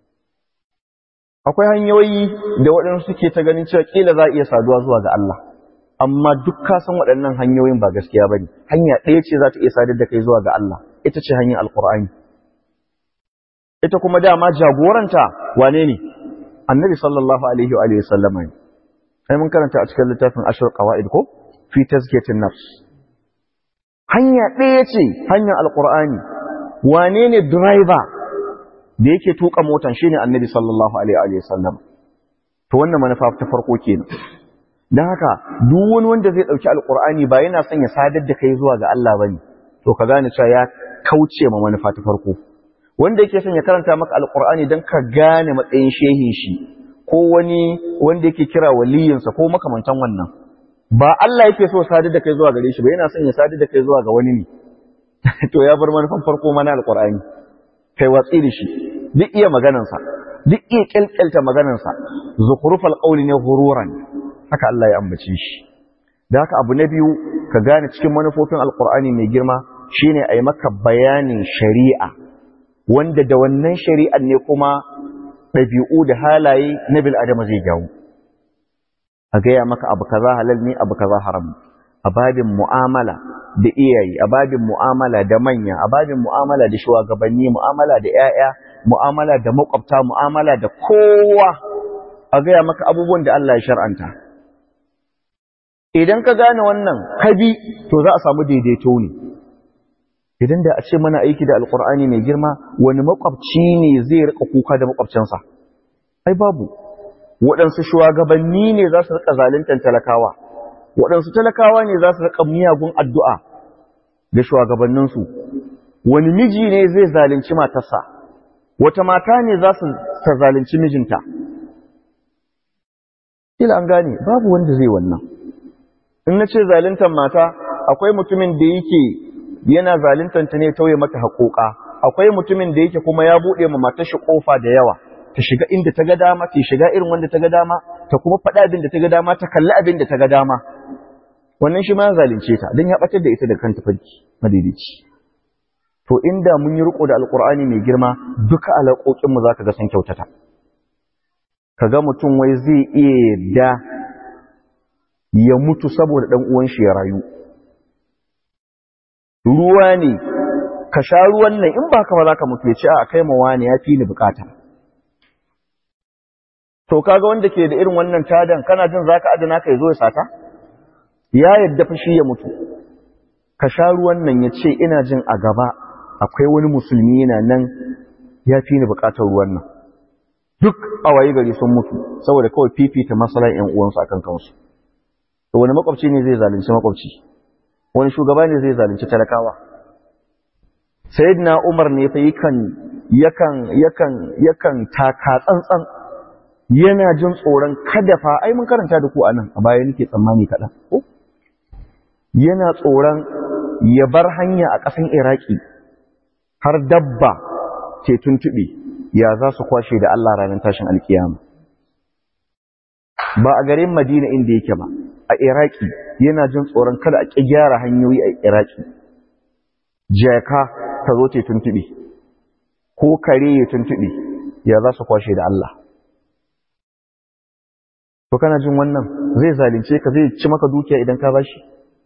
akwai hanyoyi da waɗansu suke ta ganin cewa kila za a iya saduwa zuwa ga Allah amma duk ka san waɗannan hanyoyin ba gaskiya bane hanya ɗaya ce za ta iya sadar da kai zuwa ga Allah ita ce hanyar alqur'ani ita kuma dama jagoranta wane ne annabi sallallahu alaihi wa alihi sallama ne sai mun karanta a cikin littafin ashur qawaid ko fi tazkiyatin nafs hanya ɗaya ce hanyar alqur'ani wane ne driver da yake tuka motan shine annabi sallallahu alaihi wa sallam to wannan manufa ta farko kenan dan haka duk wani wanda zai dauki alqur'ani ba yana son ya sadar da kai zuwa ga Allah bane to ka gane cewa ya kauce ma manufa ta farko wanda yake son ya karanta maka alqur'ani dan ka gane matsayin shehin shi ko wani wanda yake kira waliyinsa ko makamantan wannan ba Allah yake so sadar da kai zuwa gare shi ba yana son ya sadar da kai zuwa ga wani ne to ya bar manufan farko mana alqur'ani kai watsi da shi duk iya maganarsa duk iya kyalkyalta maganarsa zukhrufal qawli ne ghururan haka Allah ya ambace shi da haka abu na biyu ka gane cikin manufofin alqur'ani mai girma shine ai maka bayanin shari'a wanda da wannan shari'ar ne kuma ɗabi'u da halaye na bil adama zai jawo a gaya maka abu kaza halal ne abu kaza haram a babin mu'amala da iyaye a babin mu'amala da manya a babin mu'amala da shugabanni mu'amala da 'ya'ya mu'amala da makwabta mu'amala da kowa a gaya maka abubuwan da Allah ya shar'anta idan ka gane wannan kabi to za a samu daidaito ne idan da a ce mana aiki da alkur'ani mai girma wani makwabci ne zai rika kuka da makwabcinsa ai babu waɗansu shugabanni ne za su rika zaluntar talakawa waɗansu talakawa ne za su rika miyagun addu'a da shugabanninsu wani miji ne zai zalunci matarsa wata mata ne za su ta zalunci mijinta ila an gane babu wanda zai wannan. In na ce zaluntar mata, akwai mutumin da yake yana zaluntanta ne tauye mata haƙoƙa, akwai mutumin da yake kuma ya buɗe ma matar shi ƙofa da yawa, ta shiga inda ta ga dama, ta shiga irin wanda ta ga dama, ta kuma faɗa abin da ta ga dama, ta kalli abin da ta ga dama. Wannan shi ma ya zalunce ta, don ya ɓatar da ita da kanta farki madaidaici. To inda mun yi riko da Alƙur'ani mai girma, duka alaƙoƙinmu za ka ga sun kyautata. Ka ga mutum wai zai iya yarda ya mutu saboda ɗan uwan shi ya rayu. Ruwa ne, ka sha ruwan nan in ba ka ba za ka mutu, ya ce a kai mawa ne ya fi ni bukata. To kaga wanda ke da irin wannan tadan, kana jin za ka adana ka ya zo ya sata? Ya yadda fashi ya mutu. Ka sha ruwan nan ya ce ina jin a gaba akwai wani musulmi yana nan ya fi ni bukatar ruwan nan. Duk a waye gari sun mutu saboda kawai fifita masalan ƴan uwansu akan kansu. To wani makwabci ne zai zalunci makwabci? Wani shugaba ne zai zalunci talakawa? Sayyidina Umar ne fa yakan taka tsantsan, yana jin tsoron kada fa, ai mun karanta da ku anan a baya nake tsammani kaɗan. Yana tsoron ya bar hanya a ƙasan Iraki har dabba ce tuntuɓe, ya za su kwashe da Allah ranar tashin alkiyama. Ba a garin Madina inda yake ba, a Iraki yana jin tsoron kada a ƙi gyara hanyoyi a Iraki. Jaka ta zo ce tuntuɓe, ko kare ya tuntuɓe, ya za su kwashe da Allah. To kana jin wannan zai zalunce ka, zai ci maka dukiya idan ka bashi?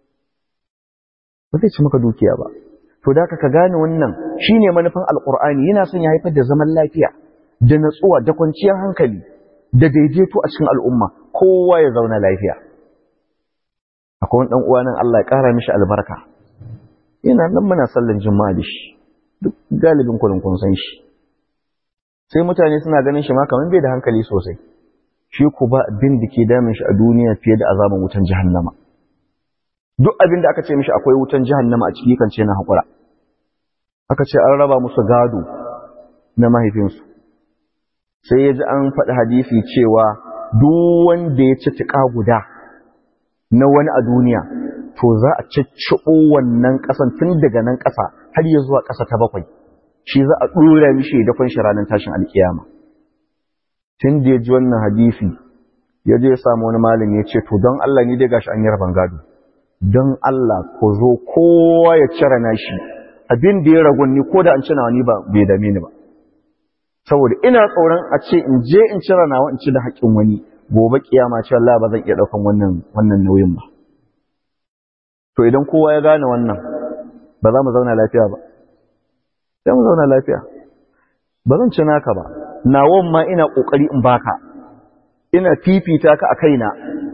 Ba zai ci maka dukiya ba. To da ka gane wannan shine manufan Alƙur'ani, yana son ya haifar da zaman lafiya, da natsuwa, da kwanciyar hankali, da daidaito a cikin al'umma, kowa ya zauna lafiya. Akwai wani ɗan uwa nan Allah ya ƙara mishi albarka. Yana nan muna sallan juma'a da shi. Duk galibin kun san shi. Sai mutane suna ganin shi ma kamar bai da hankali sosai. Shi ku ba abin da ke damin shi a duniya fiye da azaban wutan jahannama. Duk abin da aka ce mishi akwai wutan jahannama a ciki kan ce na haƙura. Aka ce an raba musu gado na mahaifinsu. Sai ya ji an faɗi hadisi cewa duk wanda ya ci tiƙa guda na wani a duniya, to za a cicciɓo wannan ƙasan tun daga nan ƙasa har ya zuwa ƙasa ta 7. Shi za a ɗora mishi da kwan shi ranar tashin alƙiyama. Tun da ya ji wannan hadisi, ya je ya samu wani malami ya ce, to don Allah ni dai gashi an yi raban gado. Don Allah ku zo kowa ya cire nashi, abin da ya ragun ni ko da an cina wani ba bai dame ni ba. Saboda ina tsoron a ce in je in cire nawa in ci da haƙƙin wani, gobe kiyama ce Allah ba zan iya ɗaukan wannan nauyin ba. To idan kowa ya gane wannan, ba za mu zauna lafiya ba. Sai mu zauna lafiya. Ba zan ci naka ba. Nawon ma ina ƙoƙari in baka, ina fifita ka a kaina,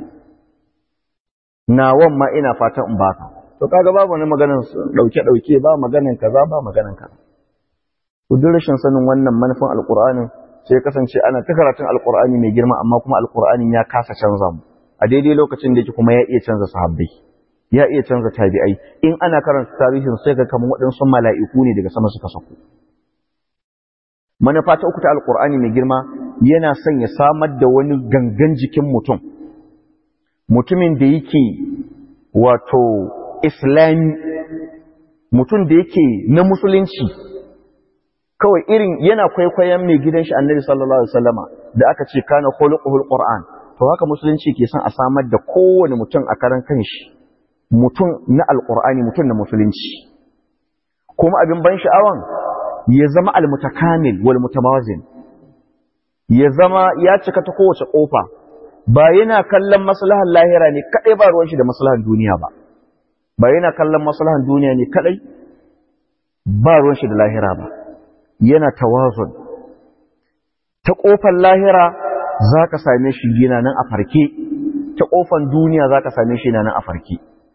nawon ma ina fatan in baka. To kaga babu wani maganar ɗauke-ɗauke, ba maganar kaza, ba maganar kaza. To duk rashin sanin wannan manufan Alƙur'anin sai kasance ana ta karatun Alƙur'ani mai girma, amma kuma Alƙur'anin ya kasa canza mu. A daidai lokacin da yake kuma ya iya canza sahabbai, ya iya canza tabi'ai. In ana karanta tarihin sai ga kamar waɗansu mala'iku ne daga sama suka sako. Manufa ta uku ta Alƙur'ani mai girma yana son ya samar da wani gangan jikin mutum, mutumin da yake wato Islami, mutum da yake na musulunci, kawai irin yana kwaikwayon mai gidan shi Annabi sallallahu alaihi wasallama da aka ce kana khuluquhul Qur'an. To haka musulunci ke son a samar da kowane mutum a karan kanshi, mutum na Alƙur'ani, mutum na musulunci. Kuma abin ban sha'awan ya zama almutakamil wal mutamawazin, ya zama ya cika ta kowace kofa, ba yana kallon maslahan lahira ne kadai, ba ruwan shi da maslahan duniya ba yana kallon maslahan duniya ne kadai, ba ruwan shi da lahira ba, yana tawazun. Ta kofar lahira zaka same shi yana nan a farke, ta kofar duniya zaka same shi yana nan a farke.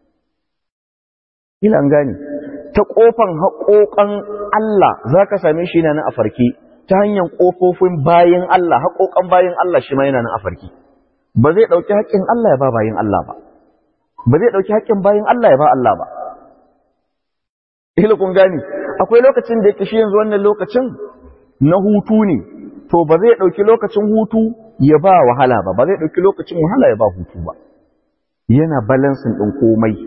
Ila an gane, ta ƙofan haƙoƙan Allah za ka same shi yana nan a farki, ta hanyar ƙofofin bayan Allah, haƙoƙan bayan Allah shi ma yana nan a farki. Ba zai ɗauki haƙƙin Allah ya ba bayan Allah ba, ba zai ɗauki haƙƙin bayan Allah ya ba Allah ba. Ila kun gani, akwai lokacin da yake shi yanzu wannan lokacin na hutu ne, to ba zai ɗauki lokacin hutu ya ba wahala ba zai ɗauki lokacin wahala ya ba hutu ba. Yana balansin ɗin komai,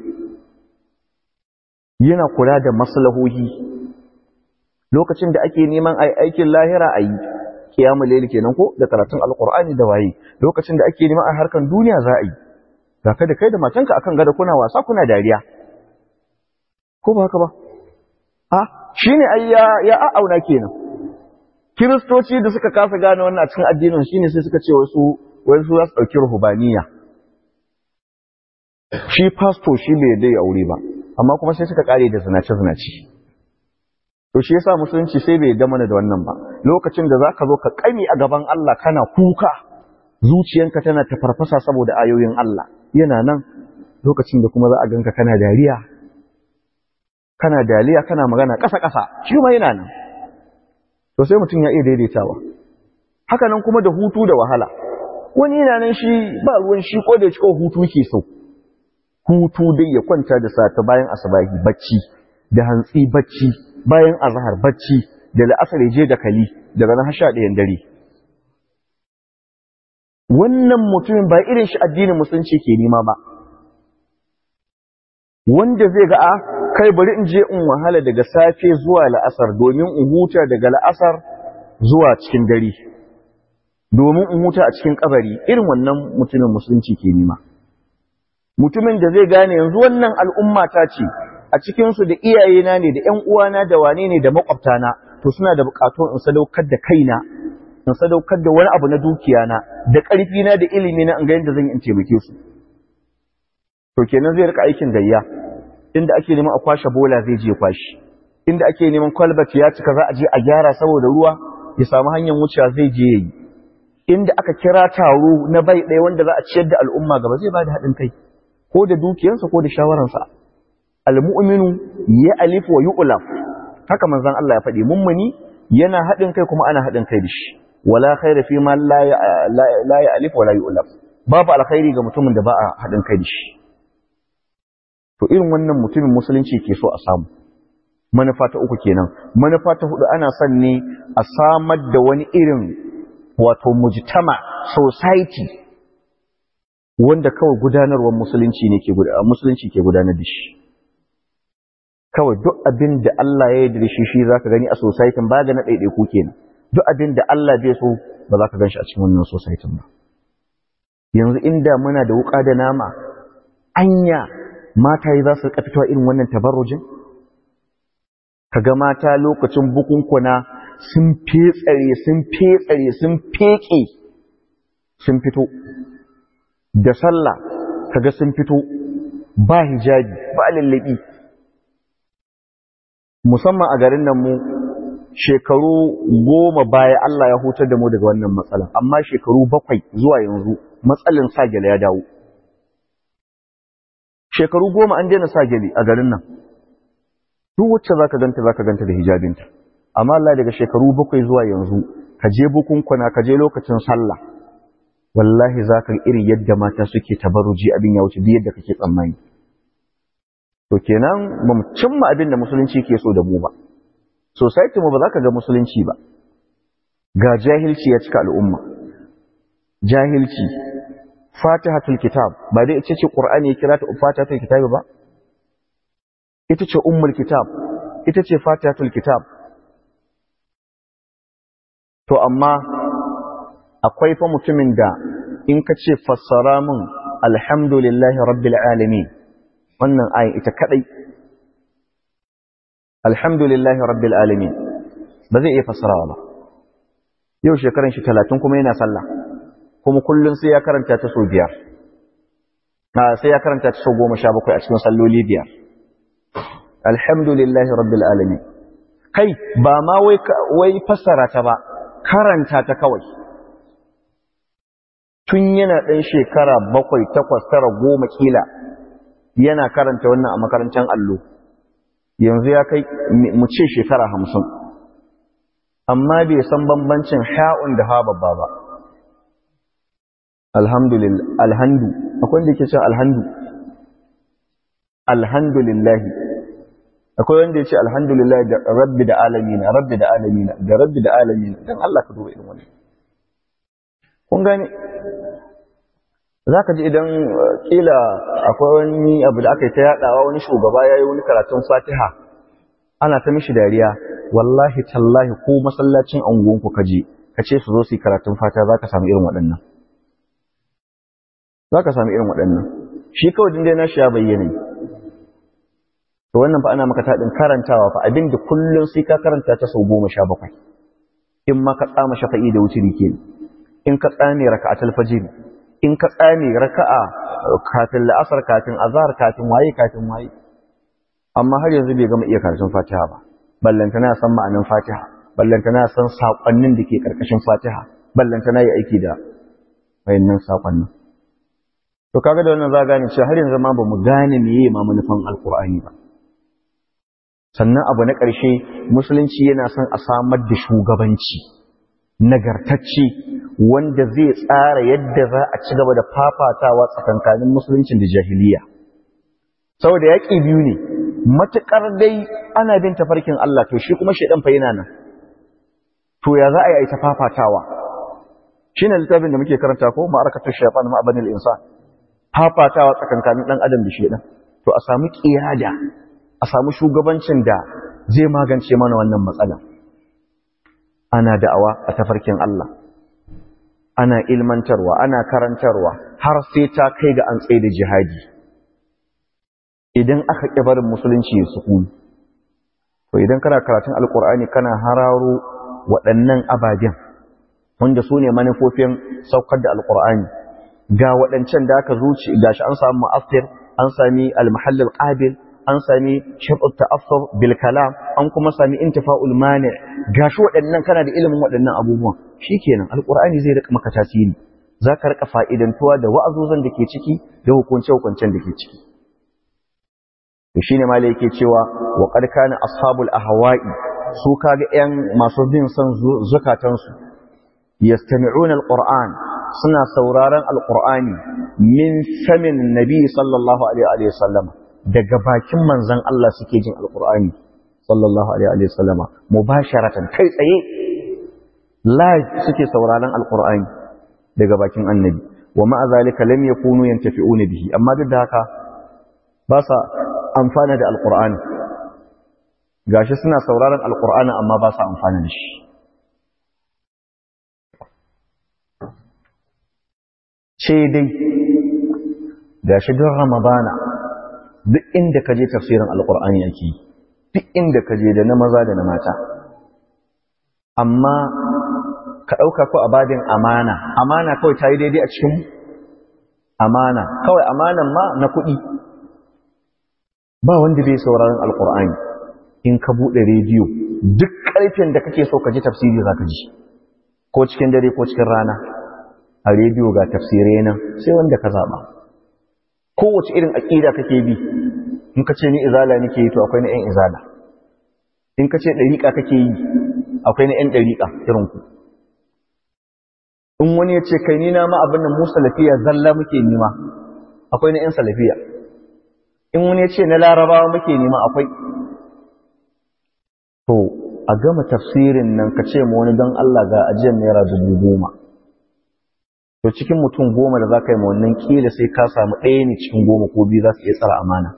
yana kula da maslahohi. Lokacin da ake neman aikin lahira a yi kiyamul layl kenan ko da karatun alqur'ani da waye. Lokacin da ake neman a harkan duniya za a yi, ga ka da kai da matanka akan gada kuna wasa kuna dariya, ko ba haka ba? Shine ai ya auna kenan. Kiristoci da suka kasa gane wannan a cikin addinin shine sai suka ce wasu za su ɗauki ruhubaniya. Shi pastor shi bai dai aure ba, amma kuma sai suka kare da zinace. To shi yasa musulunci sai bai da mana da wannan ba. Lokacin da zaka zo ka kame a gaban Allah kana kuka, zuciyanka tana tafarfasa saboda ayoyin Allah. Yana nan lokacin da kuma za a ganka kana dariya, kana magana ƙasa-ƙasa, shi ma yana nan. To sai mutum ya iya daidaitawa. Haka nan kuma da hutu da wahala. Wani yana nan shi ba ruwan shi ko da ya cika hutu ke so. Hutu dai ya kwanta da safe bayan asabahi bacci, da hantsi bacci, bayan azhar bacci, da la'asar ya je da kali daga nan har 11 dare. Wannan mutumin ba irin shi addinin musulunci ke nema ba. Wanda zai ga kai bari in je in wahala daga safe zuwa la'asar domin in huta daga la'asar zuwa cikin dare, domin in huta a cikin kabari, irin wannan mutumin musulunci ke nema. Mutumin da zai gane yanzu wannan al'umma ta ce a cikinsu da iyayena ne da ‘yan uwana da wane ne da makwabtana, to suna da bukatun in sadaukar da kaina, in sadaukar da wani abu na dukiyana, da ƙarfina da ilimina in ga yadda zan yi in taimake su. To kenan zai rika aikin gayya. Inda ake neman a kwashe bola zai je kwashi, inda ake neman kwalbat ya cika za a je a gyara saboda ruwa ya samu hanyar wucewa zai je yayi, inda aka kira taro na bai ɗaya wanda za a ciyar da al'umma gaba zai ba da haɗin kai, ko da dukiyarsa ko da shawararsa. Al-mu'minu ya alif wa yu'laf, haka manzon Allah ya faɗi, mummuni yana haɗin kai kuma ana haɗin kai da shi. Wala khaira fi ma la ya alif wa la yu'laf, babu alkhairi ga mutumin da ba a haɗin kai da shi. To irin wannan mutumin musulunci ke so a samu. Manufa ta uku kenan. Manufa ta hudu ana son ne a samar da wani irin wato mujtama, society, wanda kawai gudanarwar musulunci ke gudanar da shi. Kawai duk abin da Allah ya yarda da shi zaka gani a society, ba ga na ɗaiɗaiku kenan. Duk abin da Allah bai so ba za ka gan shi a cikin wannan society ba. Yanzu inda muna da wuƙa da nama, anya mataye za su rika fitowa irin wannan tabarrujin? Kaga mata lokacin bukunkuna sun fetsare sun feke sun fito, da sallah kaga sun fito ba hijabi ba lallabi. Musamman a garin nan mu shekaru 10 baya Allah ya hutar da mu daga wannan matsalan, amma shekaru 7 zuwa yanzu matsalin sagele ya dawo. Shekaru 10 an daina sagele a garin nan, duk wacce zaka ganta da hijabinta. Amma Allah daga shekaru 7 zuwa yanzu ka je bukunkuna, ka je lokacin sallah, wallahi zaka iri yadda mata suke tabarruji, abin ya wuce yadda kake tsammani. To kenan ba mu cimma abin da musulunci ke so da mu ba. Society mu ba za ka ga musulunci ba. Ga jahilci ya cika al'umma. Jahilci. Fatihatul kitab ba dai ita ce Qur'ani ya kira ta Fatihatul kitab ba? Ita ce ummul kitab, ita ce Fatihatul kitab. To amma akwai fa mutumin da in ka ce fassara min alhamdulillahi rabbil alamin, wannan ayin ita kadai, alhamdulillahi rabbil alamin, ba zai iya fassarawa ba. Yau shekaran shi 30 kuma yana sallah, kuma kullum sai ya karanta ta sau 5, sai ya karanta ta sau 17 a cikin salloli 5. Alhamdulillahi rabbil alamin. Kai ba ma wai fassara ta ba, karanta ta kawai. Tun yana ɗan shekara 7, 8, 9, 10 kila yana karanta wannan a makarantar allo. Yanzu ya kai mu ce shekara 50, amma bai san bambancin ha'un da ha babba ba. Alhamdulillah, alhandu, akwai wanda yake cewa alhandu, alhamdulillah, akwai wanda yake alhamdulillah da rabbi da alamina, rabbi da alamina, da rabbi da alamina. Dan Allah ka duba irin wannan. kun gane zaka ji idan kila akwai wani abu da aka yi ta yadawa wani shugaba yayi wani karatun Fatiha ana ta mishi dariya wallahi tallahi ko masallacin anguwanku kaje kace su zo su yi karatun Fatiha zaka samu irin waɗannan shi kawai din dai na shi ya bayyana to wannan fa ana maka tadin karantawa fa abinda kullun sai ka karanta ta sau 17 in ma ka tsama shafa'i da wuturi kenan in ka tsame raka'atul fajr in ka tsame raka'a kafin la'asar kafin azhar kafin waye amma har yanzu bai gama iya karatun Fatiha ba ballantana san ma'anin Fatiha ballantana san sakonnin da ke karkashin Fatiha ballantana yi aiki da wayannan sakonnin to kaga da wannan za gane cewa har yanzu ma bamu gane meye ma manufan alqur'ani ba sannan abu na ƙarshe musulunci yana son a samar da shugabanci nagartacce wanda zai tsara yadda za a ci gaba da fafatawa tsakankanin musuluncin da jahiliya saboda yaƙi biyu ne matuƙar dai ana bin tafarkin Allah to shi kuma shaidan fa yana nan to ya za a yi ta fafatawa shine littafin da muke karanta ko ma'arakatu shaytan ma abanil insan fafatawa tsakankanin dan adam da shaidan to a samu qiyada a samu shugabancin da zai magance mana wannan matsala ana da'awa a tafarkin Allah ana ilmantarwa ana karantarwa har sai ta kai ga an tsaye da jihadi idan aka ƙi barin musulunci ya sukuni to idan kana karatun alkur'ani kana hararo waɗannan ababen wanda su ne manufofin saukar da alkur'ani ga waɗancan da aka zuci gashi an samu mu'affir an sami al-mahallul qabil an sami shar'ut ta'affur bil kalam an kuma sami intifa'ul mani gashi waɗannan kana da ilimin waɗannan abubuwan shikenan alkur'ani zai rika maka tasiri zaka rika fa'idantuwa da wa'azozan da ke ciki da hukunce-hukuncen da ke ciki to shine malai yake cewa wa qad kana ashabul ahwa'i su kaga yan masu bin son zakatan su yastami'una alquran suna sauraron alqurani min famin nabi sallallahu alaihi wa sallam daga bakin manzon Allah suke jin alqurani sallallahu alaihi wa sallama mubasharatan kai tsaye live suke sauraron alqurani daga bakin annabi wa ma'a zalika lam yakunu yantafi'una bihi amma duk da haka ba sa amfana da alqur'ani gashi suna sauraron alqur'ani amma ba sa amfana da shi ce dai gashi don ramadana duk inda kaje tafsirin alqur'ani yake duk inda kaje da na maza da na mata amma ka dauka ko abadin amana kawai tayi daidai a cikin amana kawai amanan ma na kuɗi ba wanda bai sauraron alqur'ani in ka bude rediyo duk karfin da kake so ka ji tafsiri zaka ji ko cikin dare ko cikin rana a rediyo ga tafsirai nan sai wanda ka zaba kowace irin aqida kake bi in ka ce ni izala nake yi to akwai na 'yan izala in ka ce dariqa kake yi akwai na 'yan dariqa irin ku in wani ya ce kai ni na ma abin nan mu salafiya zalla muke nima akwai na 'yan salafiya in wani ya ce na larabawa muke nema akwai to a gama tafsirin nan ka ce ma wani don Allah ga ajiyar naira 10,000 to cikin mutum 10 da za ka yi ma wannan kila sai ka samu ɗaya ne cikin 10 ko 2 za su iya tsara amana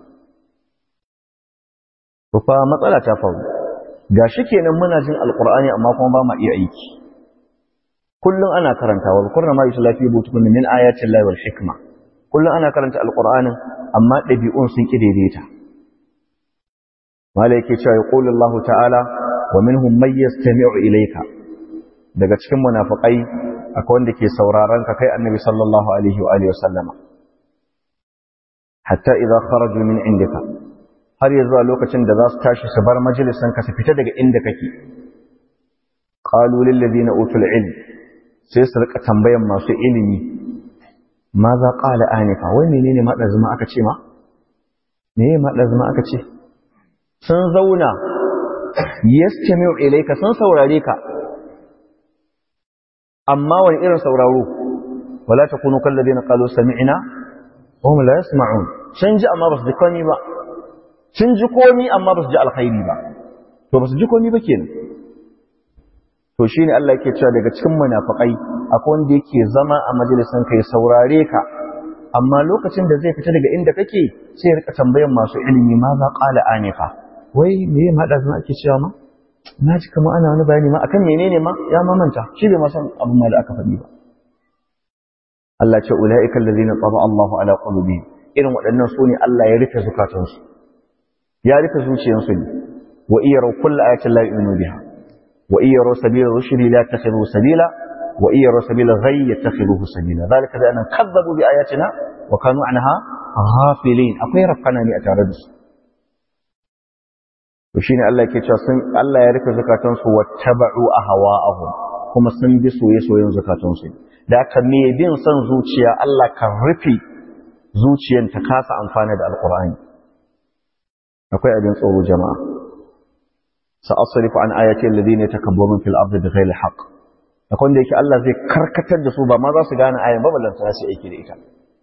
to fa matsala ta faru ga shi kenan muna jin alkur'ani amma kuma ba ma iya aiki kullum ana karantawa kurna ma yusla fi butukun min ayatin lahi wal hikma kullum ana karanta alkur'anin amma ɗabi'un sun ƙi daidaita. Mala yake cewa ya ƙoli Allah ta'ala wa minhum man yastami'u ilayka daga cikin munafiqai akwai wanda ke sauraron ka kai annabi sallallahu alaihi wa alihi wasallama hatta idza kharaju min indika har yanzu a lokacin da za su tashi su bar majalisan ka su fita daga inda kake qalu lil ladina utul ilm sai su rika tambayan masu ilimi ma za ƙala anifa wai menene maɗazuma aka ce ma? meye maɗazuma aka ce? sun zauna yastami'u ilayka sun saurare ka amma wani irin sauraro wala takunu kal ladina qalu sami'na wa hum la yasma'un sun ji amma basu ji komai ba sun ji komai amma basu ji alkhairi ba to basu ji komai ba kenan to shine Allah yake cewa daga cikin munafiqai akwai wanda yake zama a majalisin ka ya saurare ka, amma lokacin da zai fita daga inda kake sai ya rika tambayan masu ilimi ma za qala anifa, wai me ya hada zan ake cewa ma na ji kamar ana wani bayani ma akan menene ma ya mamanta shi bai ma san abin ma da aka faɗi ba. Allah ce ulaika allazina taba Allahu ala qulubihim, irin waɗannan su ne Allah ya rufe zukatansu, ya rufe zuciyarsu ne. wa iyyaru kullu ayatin la yu'minu biha wa iyyaru sabila rushdi la yattakhidhu sabila wa iyyaru sabila ghayy yattakhidhuhu sabila dhalika bi annahum kadzabu bi ayatina wa kanu anha ghafilin. akwai rafkana ne a tare da su. to shine Allah yake cewa Allah ya rufe zukatansu wattaba'u ahwa'ahum, kuma sun bi soyayyen zukatansu. da aka me bin son zuciya Allah kan rufe zuciyar ta kasa amfana da alqur'ani. akwai abin tsoro jama'a. sa'asrifu an ayati alladhina yatakabbaruna fil ardi bighayri haqq. akwai wanda yake Allah zai karkatar da su ba ma za su gane ayan ba ballanta su aiki da ita.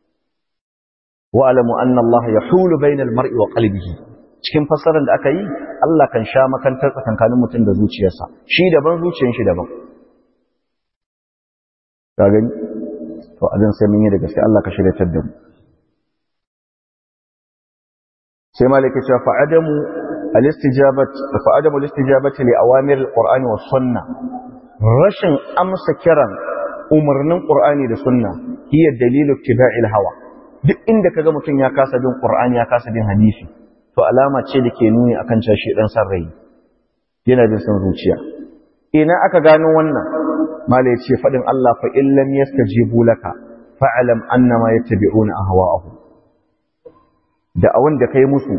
wa alamu anna Allah yahulu bainal mar'i wa qalbihi. cikin fassarar da aka yi Allah kan sha makantar tsakankanin mutum da zuciyarsa, shi daban zuciyar shi daban. ka gani to abin sai mun yi da gaske Allah ka shiryatar da mu. sai malaka cewa fa'adamu al-istijabati li awamir al-qur'ani was sunnah, rashin amsa kiran umarnin qur'ani da sunna hiya dalilu ittiba'il hawa. duk inda kaga mutum ya kasa bin qur'ani ya kasa bin hadisi, to alama ce da ke nuni akan cewa shi dan san rai yana bin san zuciya. ina aka gano wannan? mala yace fadin Allah fa in lam yastajibu laka fa'lam annama yattabi'una ahwa'ahum. da awon da kai musu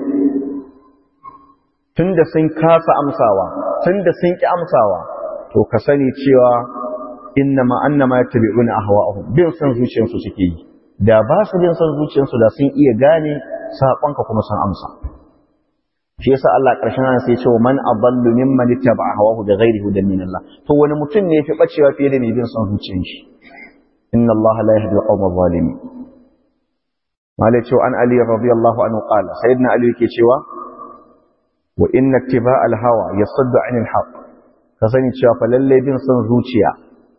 tunda sun kasa amsawa, tunda sun ki amsawa, to ka sani cewa annama yattabi'una ahwa'ahum, bin san zuciyarsu suke yi. da ba su bin san zuciyarsu da sun iya gane sakonka kuma sun amsa. shi yasa Allah ƙarshen nan sai ya ce man adallu mimman ittaba'a hawahu bighairi hudan min Allah. to wani mutum ne yafi bacewa fiye da mai bin san zuciyar shi? inna Allah la yahdi al-qawma adh-dhalimin. malai cewa an Ali radiyallahu anhu qala, sayyidina Ali yake cewa wa inna ittiba'a al-hawa yasaddu 'anil haqq. ka sani cewa fa lalle bin san zuciya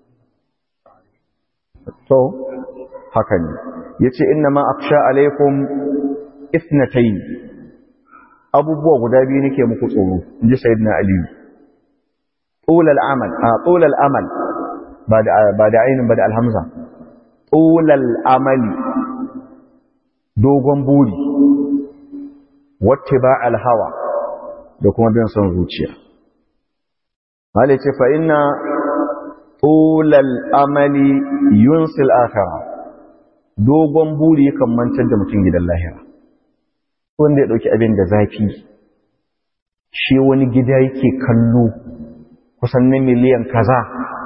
to haka ne. yace inna ma akhsha alaikum ithnatayn, abubuwa guda biyu nake muku tsoro, inji sayyidina Ali. tulal amal ba da ainin ba da alhamza. tulal amali, dogon buri, wattiba'al hawa, da kuma bin son zuciya. malai ce fa inna tulal amali yunsil akhirah. dogon buri yakan mantar da mutum gidan lahira. wanda ya dauki abin da zafi, shi wani gida yake kallo kusan na miliyan kaza,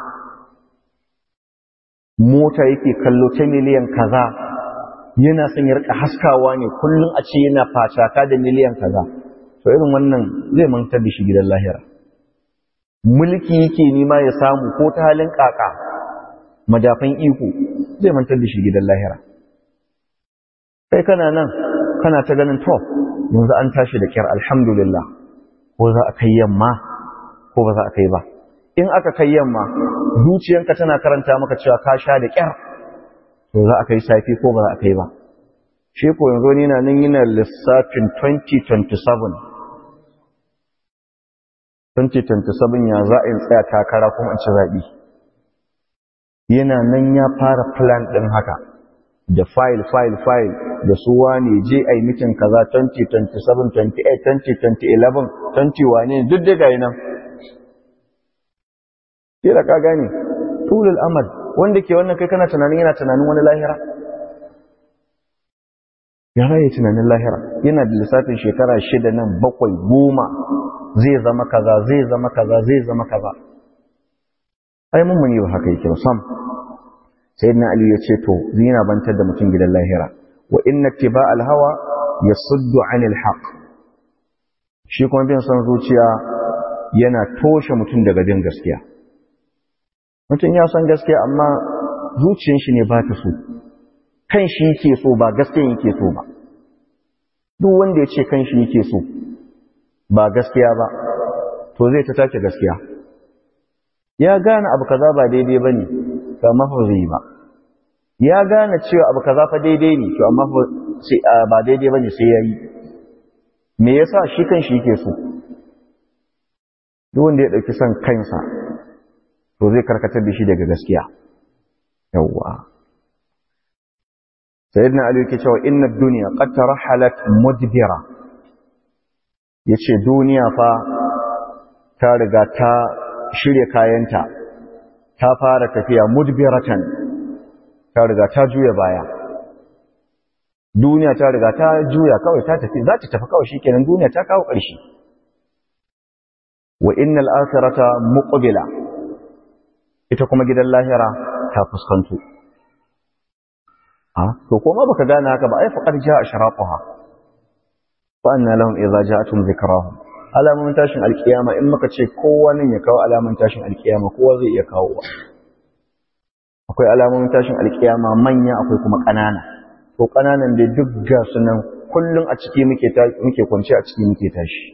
mota yake kallo ta miliyan kaza, yana son ya rika haskawa ne kullum a ce yana fataka da miliyan kaza. to irin wannan zai mantar da shi gidan lahira. mulki yake nima ya samu ko ta halin kaka, madafan iko, zai mantar da shi gidan lahira. sai kana nan kana ta ganin to yanzu an tashi da kyar, alhamdulillah, ko za a kai yamma ko ba za a kai ba. in aka kai yamma zuciyanka tana karanta maka cewa ka sha da kyar, to za a kai safi ko ba za a kai ba. shi ko yanzu ni na nan yana lissafin 2027 ya za a yi tsaya takara kuma in ci zaɓi. yana nan ya fara plan ɗin haka, da file da su wane je a yi mitin kaza 2027, 28, 2011, 20 wane duk da gayi nan. Kira ka gane, tulul amal, wanda ke wannan kai kana tunanin yana tunanin wani lahira. Ya raye tunanin lahira, yana da lissafin shekara 6 nan 7, 10, zai zama kaza, zai zama kaza, zai zama kaza. Ai mun yi ba haka yake ba sam. Sayyidina Ali ya ce to zina bantar da mutum gidan lahira. wa inna ittiba'al hawa yasuddu 'anil haqq. Shi kuma bin son zuciya yana toshe mutum daga bin gaskiya. Mutum ya san gaskiya amma zuciyar shi ne ba ta so, kan shi yake so ba gaskiya yake so ba. Duk wanda ya ce kan shi yake so ba gaskiya ba, to zai ta take gaskiya. Ya gane abu kaza ba daidai bane, amma fa zai yi ba. Ya gane cewa abu kaza fa daidai ne, to amma ba daidai bane sai yayi. Me yasa shi kan shi yake so? Duk wanda ya dauki son kansa to zai karkatar da shi daga gaskiya. Yawwa. Sayyidina Ali yake cewa inna ad-dunya qad tarahalat mudbira. Yace duniya fa ta riga ta shirye kayanta, ta fara tafiya mudbiratan, ta riga ta juya baya. Duniya ta riga ta juya kawai ta tafi, za ta tafi kawai shikenan duniya ta kawo ƙarshe. Wa innal akhirata muqbila. Ita kuma gidan lahira ta fuskanto. To kuma baka gane haka ba, ai faqad jaa ashraquha. Fa anna lahum idza ja'atuhum dhikrahum. Alamun tashin alkiyama in muka ce kowa nan ya kawo alamun tashin alkiyama kowa zai iya kawo. Akwai alamun tashin alkiyama manya akwai kuma ƙanana. To ƙananan da duk ga sunan kullun a ciki muke kwance a ciki muke tashi.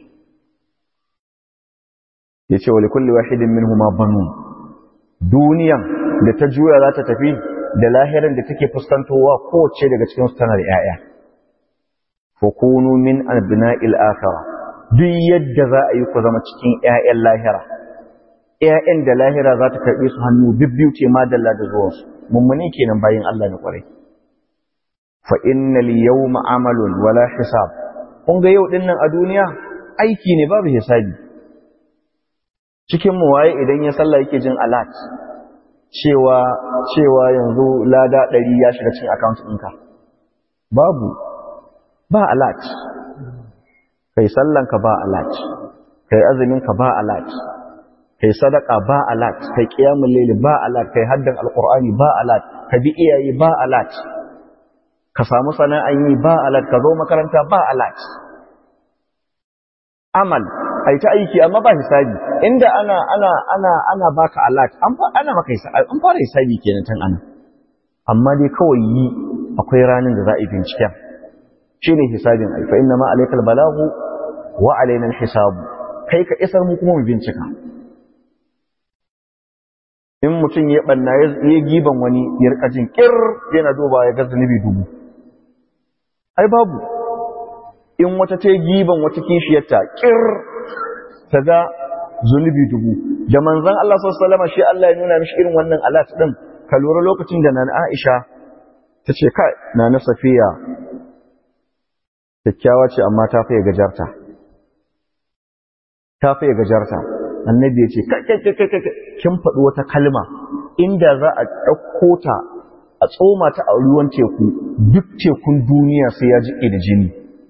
Yace wa likulli wahidin minhuma banun. Duniyan da ta juya za ta tafi da lahirin da take fuskantowa kowace daga cikin su tana da ƴaƴa. Fakunu min abna'il akhirah. Duk yadda za a yi ku zama cikin ƴaƴan lahira. Ƴaƴan da lahira za ta karɓe su hannu bibbiyu ce madalla da zuwan su. Mummuni kenan bayin Allah na kwarai. Fa innal yawma amalun wala hisab. Kun ga yau din nan a duniya aiki ne babu hisabi. Cikin mu waye idan ya sallah yake jin alert cewa yanzu lada 100 ya shiga cikin account ɗinka? Babu. Ba alert. Kai sallanka ba alert. Kai azuminka ba alert. Kai sadaka ba alert. Kai qiyamul layl ba alert. Kai haddan alqur'ani ba alert. Ka bi iyaye ba alert. Ka samu sana'an yi ba alert. Ka zo makaranta ba alert. Amal ai ta aiki amma ba hisabi. Inda ana baka alert ana maka hisabi, an fara hisabi kenan tun ana. Amma dai kawai yi akwai ranar da za a yi binciken. Shine hisabin ai fa inna ma alaykal balagu wa alaina alhisab. Kai ka isar mu kuma mu bincika. In mutum ya banna ya giban wani ya rika jin kir yana duba ya ga zunubi 1000. Ai babu. In wata ta giban wata kishiyarta kir ta ga zunubi 1000. Da manzon Allah sallallahu alaihi wasallam shi Allah ya nuna mishi irin wannan alat din. Ka lura lokacin da Nana Aisha ta ce kai Nana Safiya kyakkyawa ce amma ta fiye gajarta. Ta fiye gajarta. Annabi ya ce kin faɗi wata kalma inda za a ɗauko ta a tsoma ta a ruwan teku duk tekun duniya sai ya jiƙe da jini.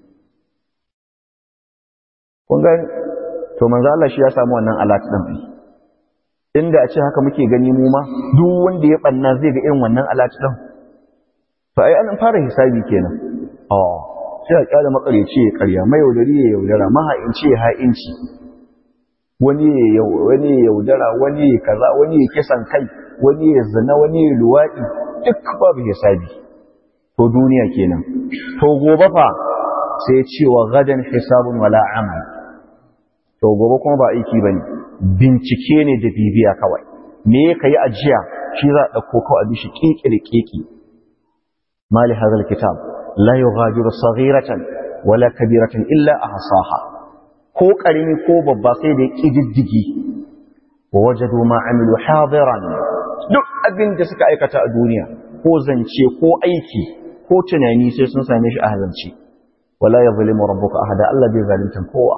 Kun gani? To manzo Allah shi ya samu wannan alat din. Inda a ce haka muke gani mu ma duk wanda ya banna zai ga irin wannan alat din. To ai an fara hisabi kenan. Sai a kyale makareci ya karya, mai yaudari ya yaudara, maha'inci ya ha'inci. Wani ya yaudara, wani ya kaza, wani ya kisan kai, wani ya zina, wani ya luwaɗi, duk babu hisabi. To duniya kenan. To gobe fa sai cewa gadan hisabun wala amal. To gobe kuma ba aiki bane, bincike ne da bibiya kawai. Me kai ajiya shi za a dauko kawai a bishi keke da keke. Mali hadal kitab la yughadiru saghiratan wala kabiratan illa ahsaha. Ko karimi ko babba sai da kididdigi. Wa wajadu ma amilu hadiran. Duk abin da suka aikata a duniya, ko zance ko aiki ko tunani sai sun same shi a halarci. Wala yadhlimu rabbuka ahada, Allah bai zalunta kowa.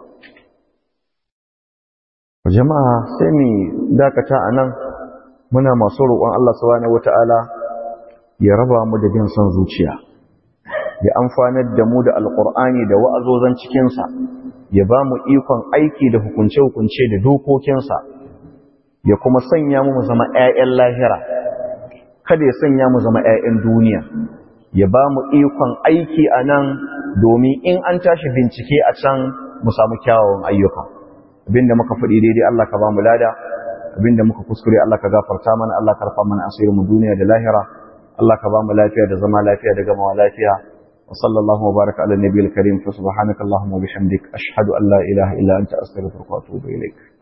Jama'a sai mu dakata anan, muna masu roƙon Allah subhanahu wataala ya raba mu da bin son zuciya, ya amfanar da mu da alqur'ani da wa'azozan cikin sa, ya ba mu ikon aiki da hukunce-hukunce da dokokin sa, ya kuma sanya mu zama ƴaƴan lahira, kada ya sanya mu zama ƴaƴan duniya, ya ba mu ikon aiki anan domin in an tashi bincike a can mu samu kyawawan ayyuka. Abinda muka faɗi daidai Allah ka ba mu lada, abinda muka kuskure Allah ka gafarta mana, Allah ka rufa mana asirin mu duniya da lahira, Allah ka ba mu lafiya da zama lafiya da gamawa lafiya. Wa sallallahu wa baraka ala nabiyil karim. Subhanakallahumma wa bihamdik ashhadu an la ilaha illa anta astaghfiruka wa atubu ilaik.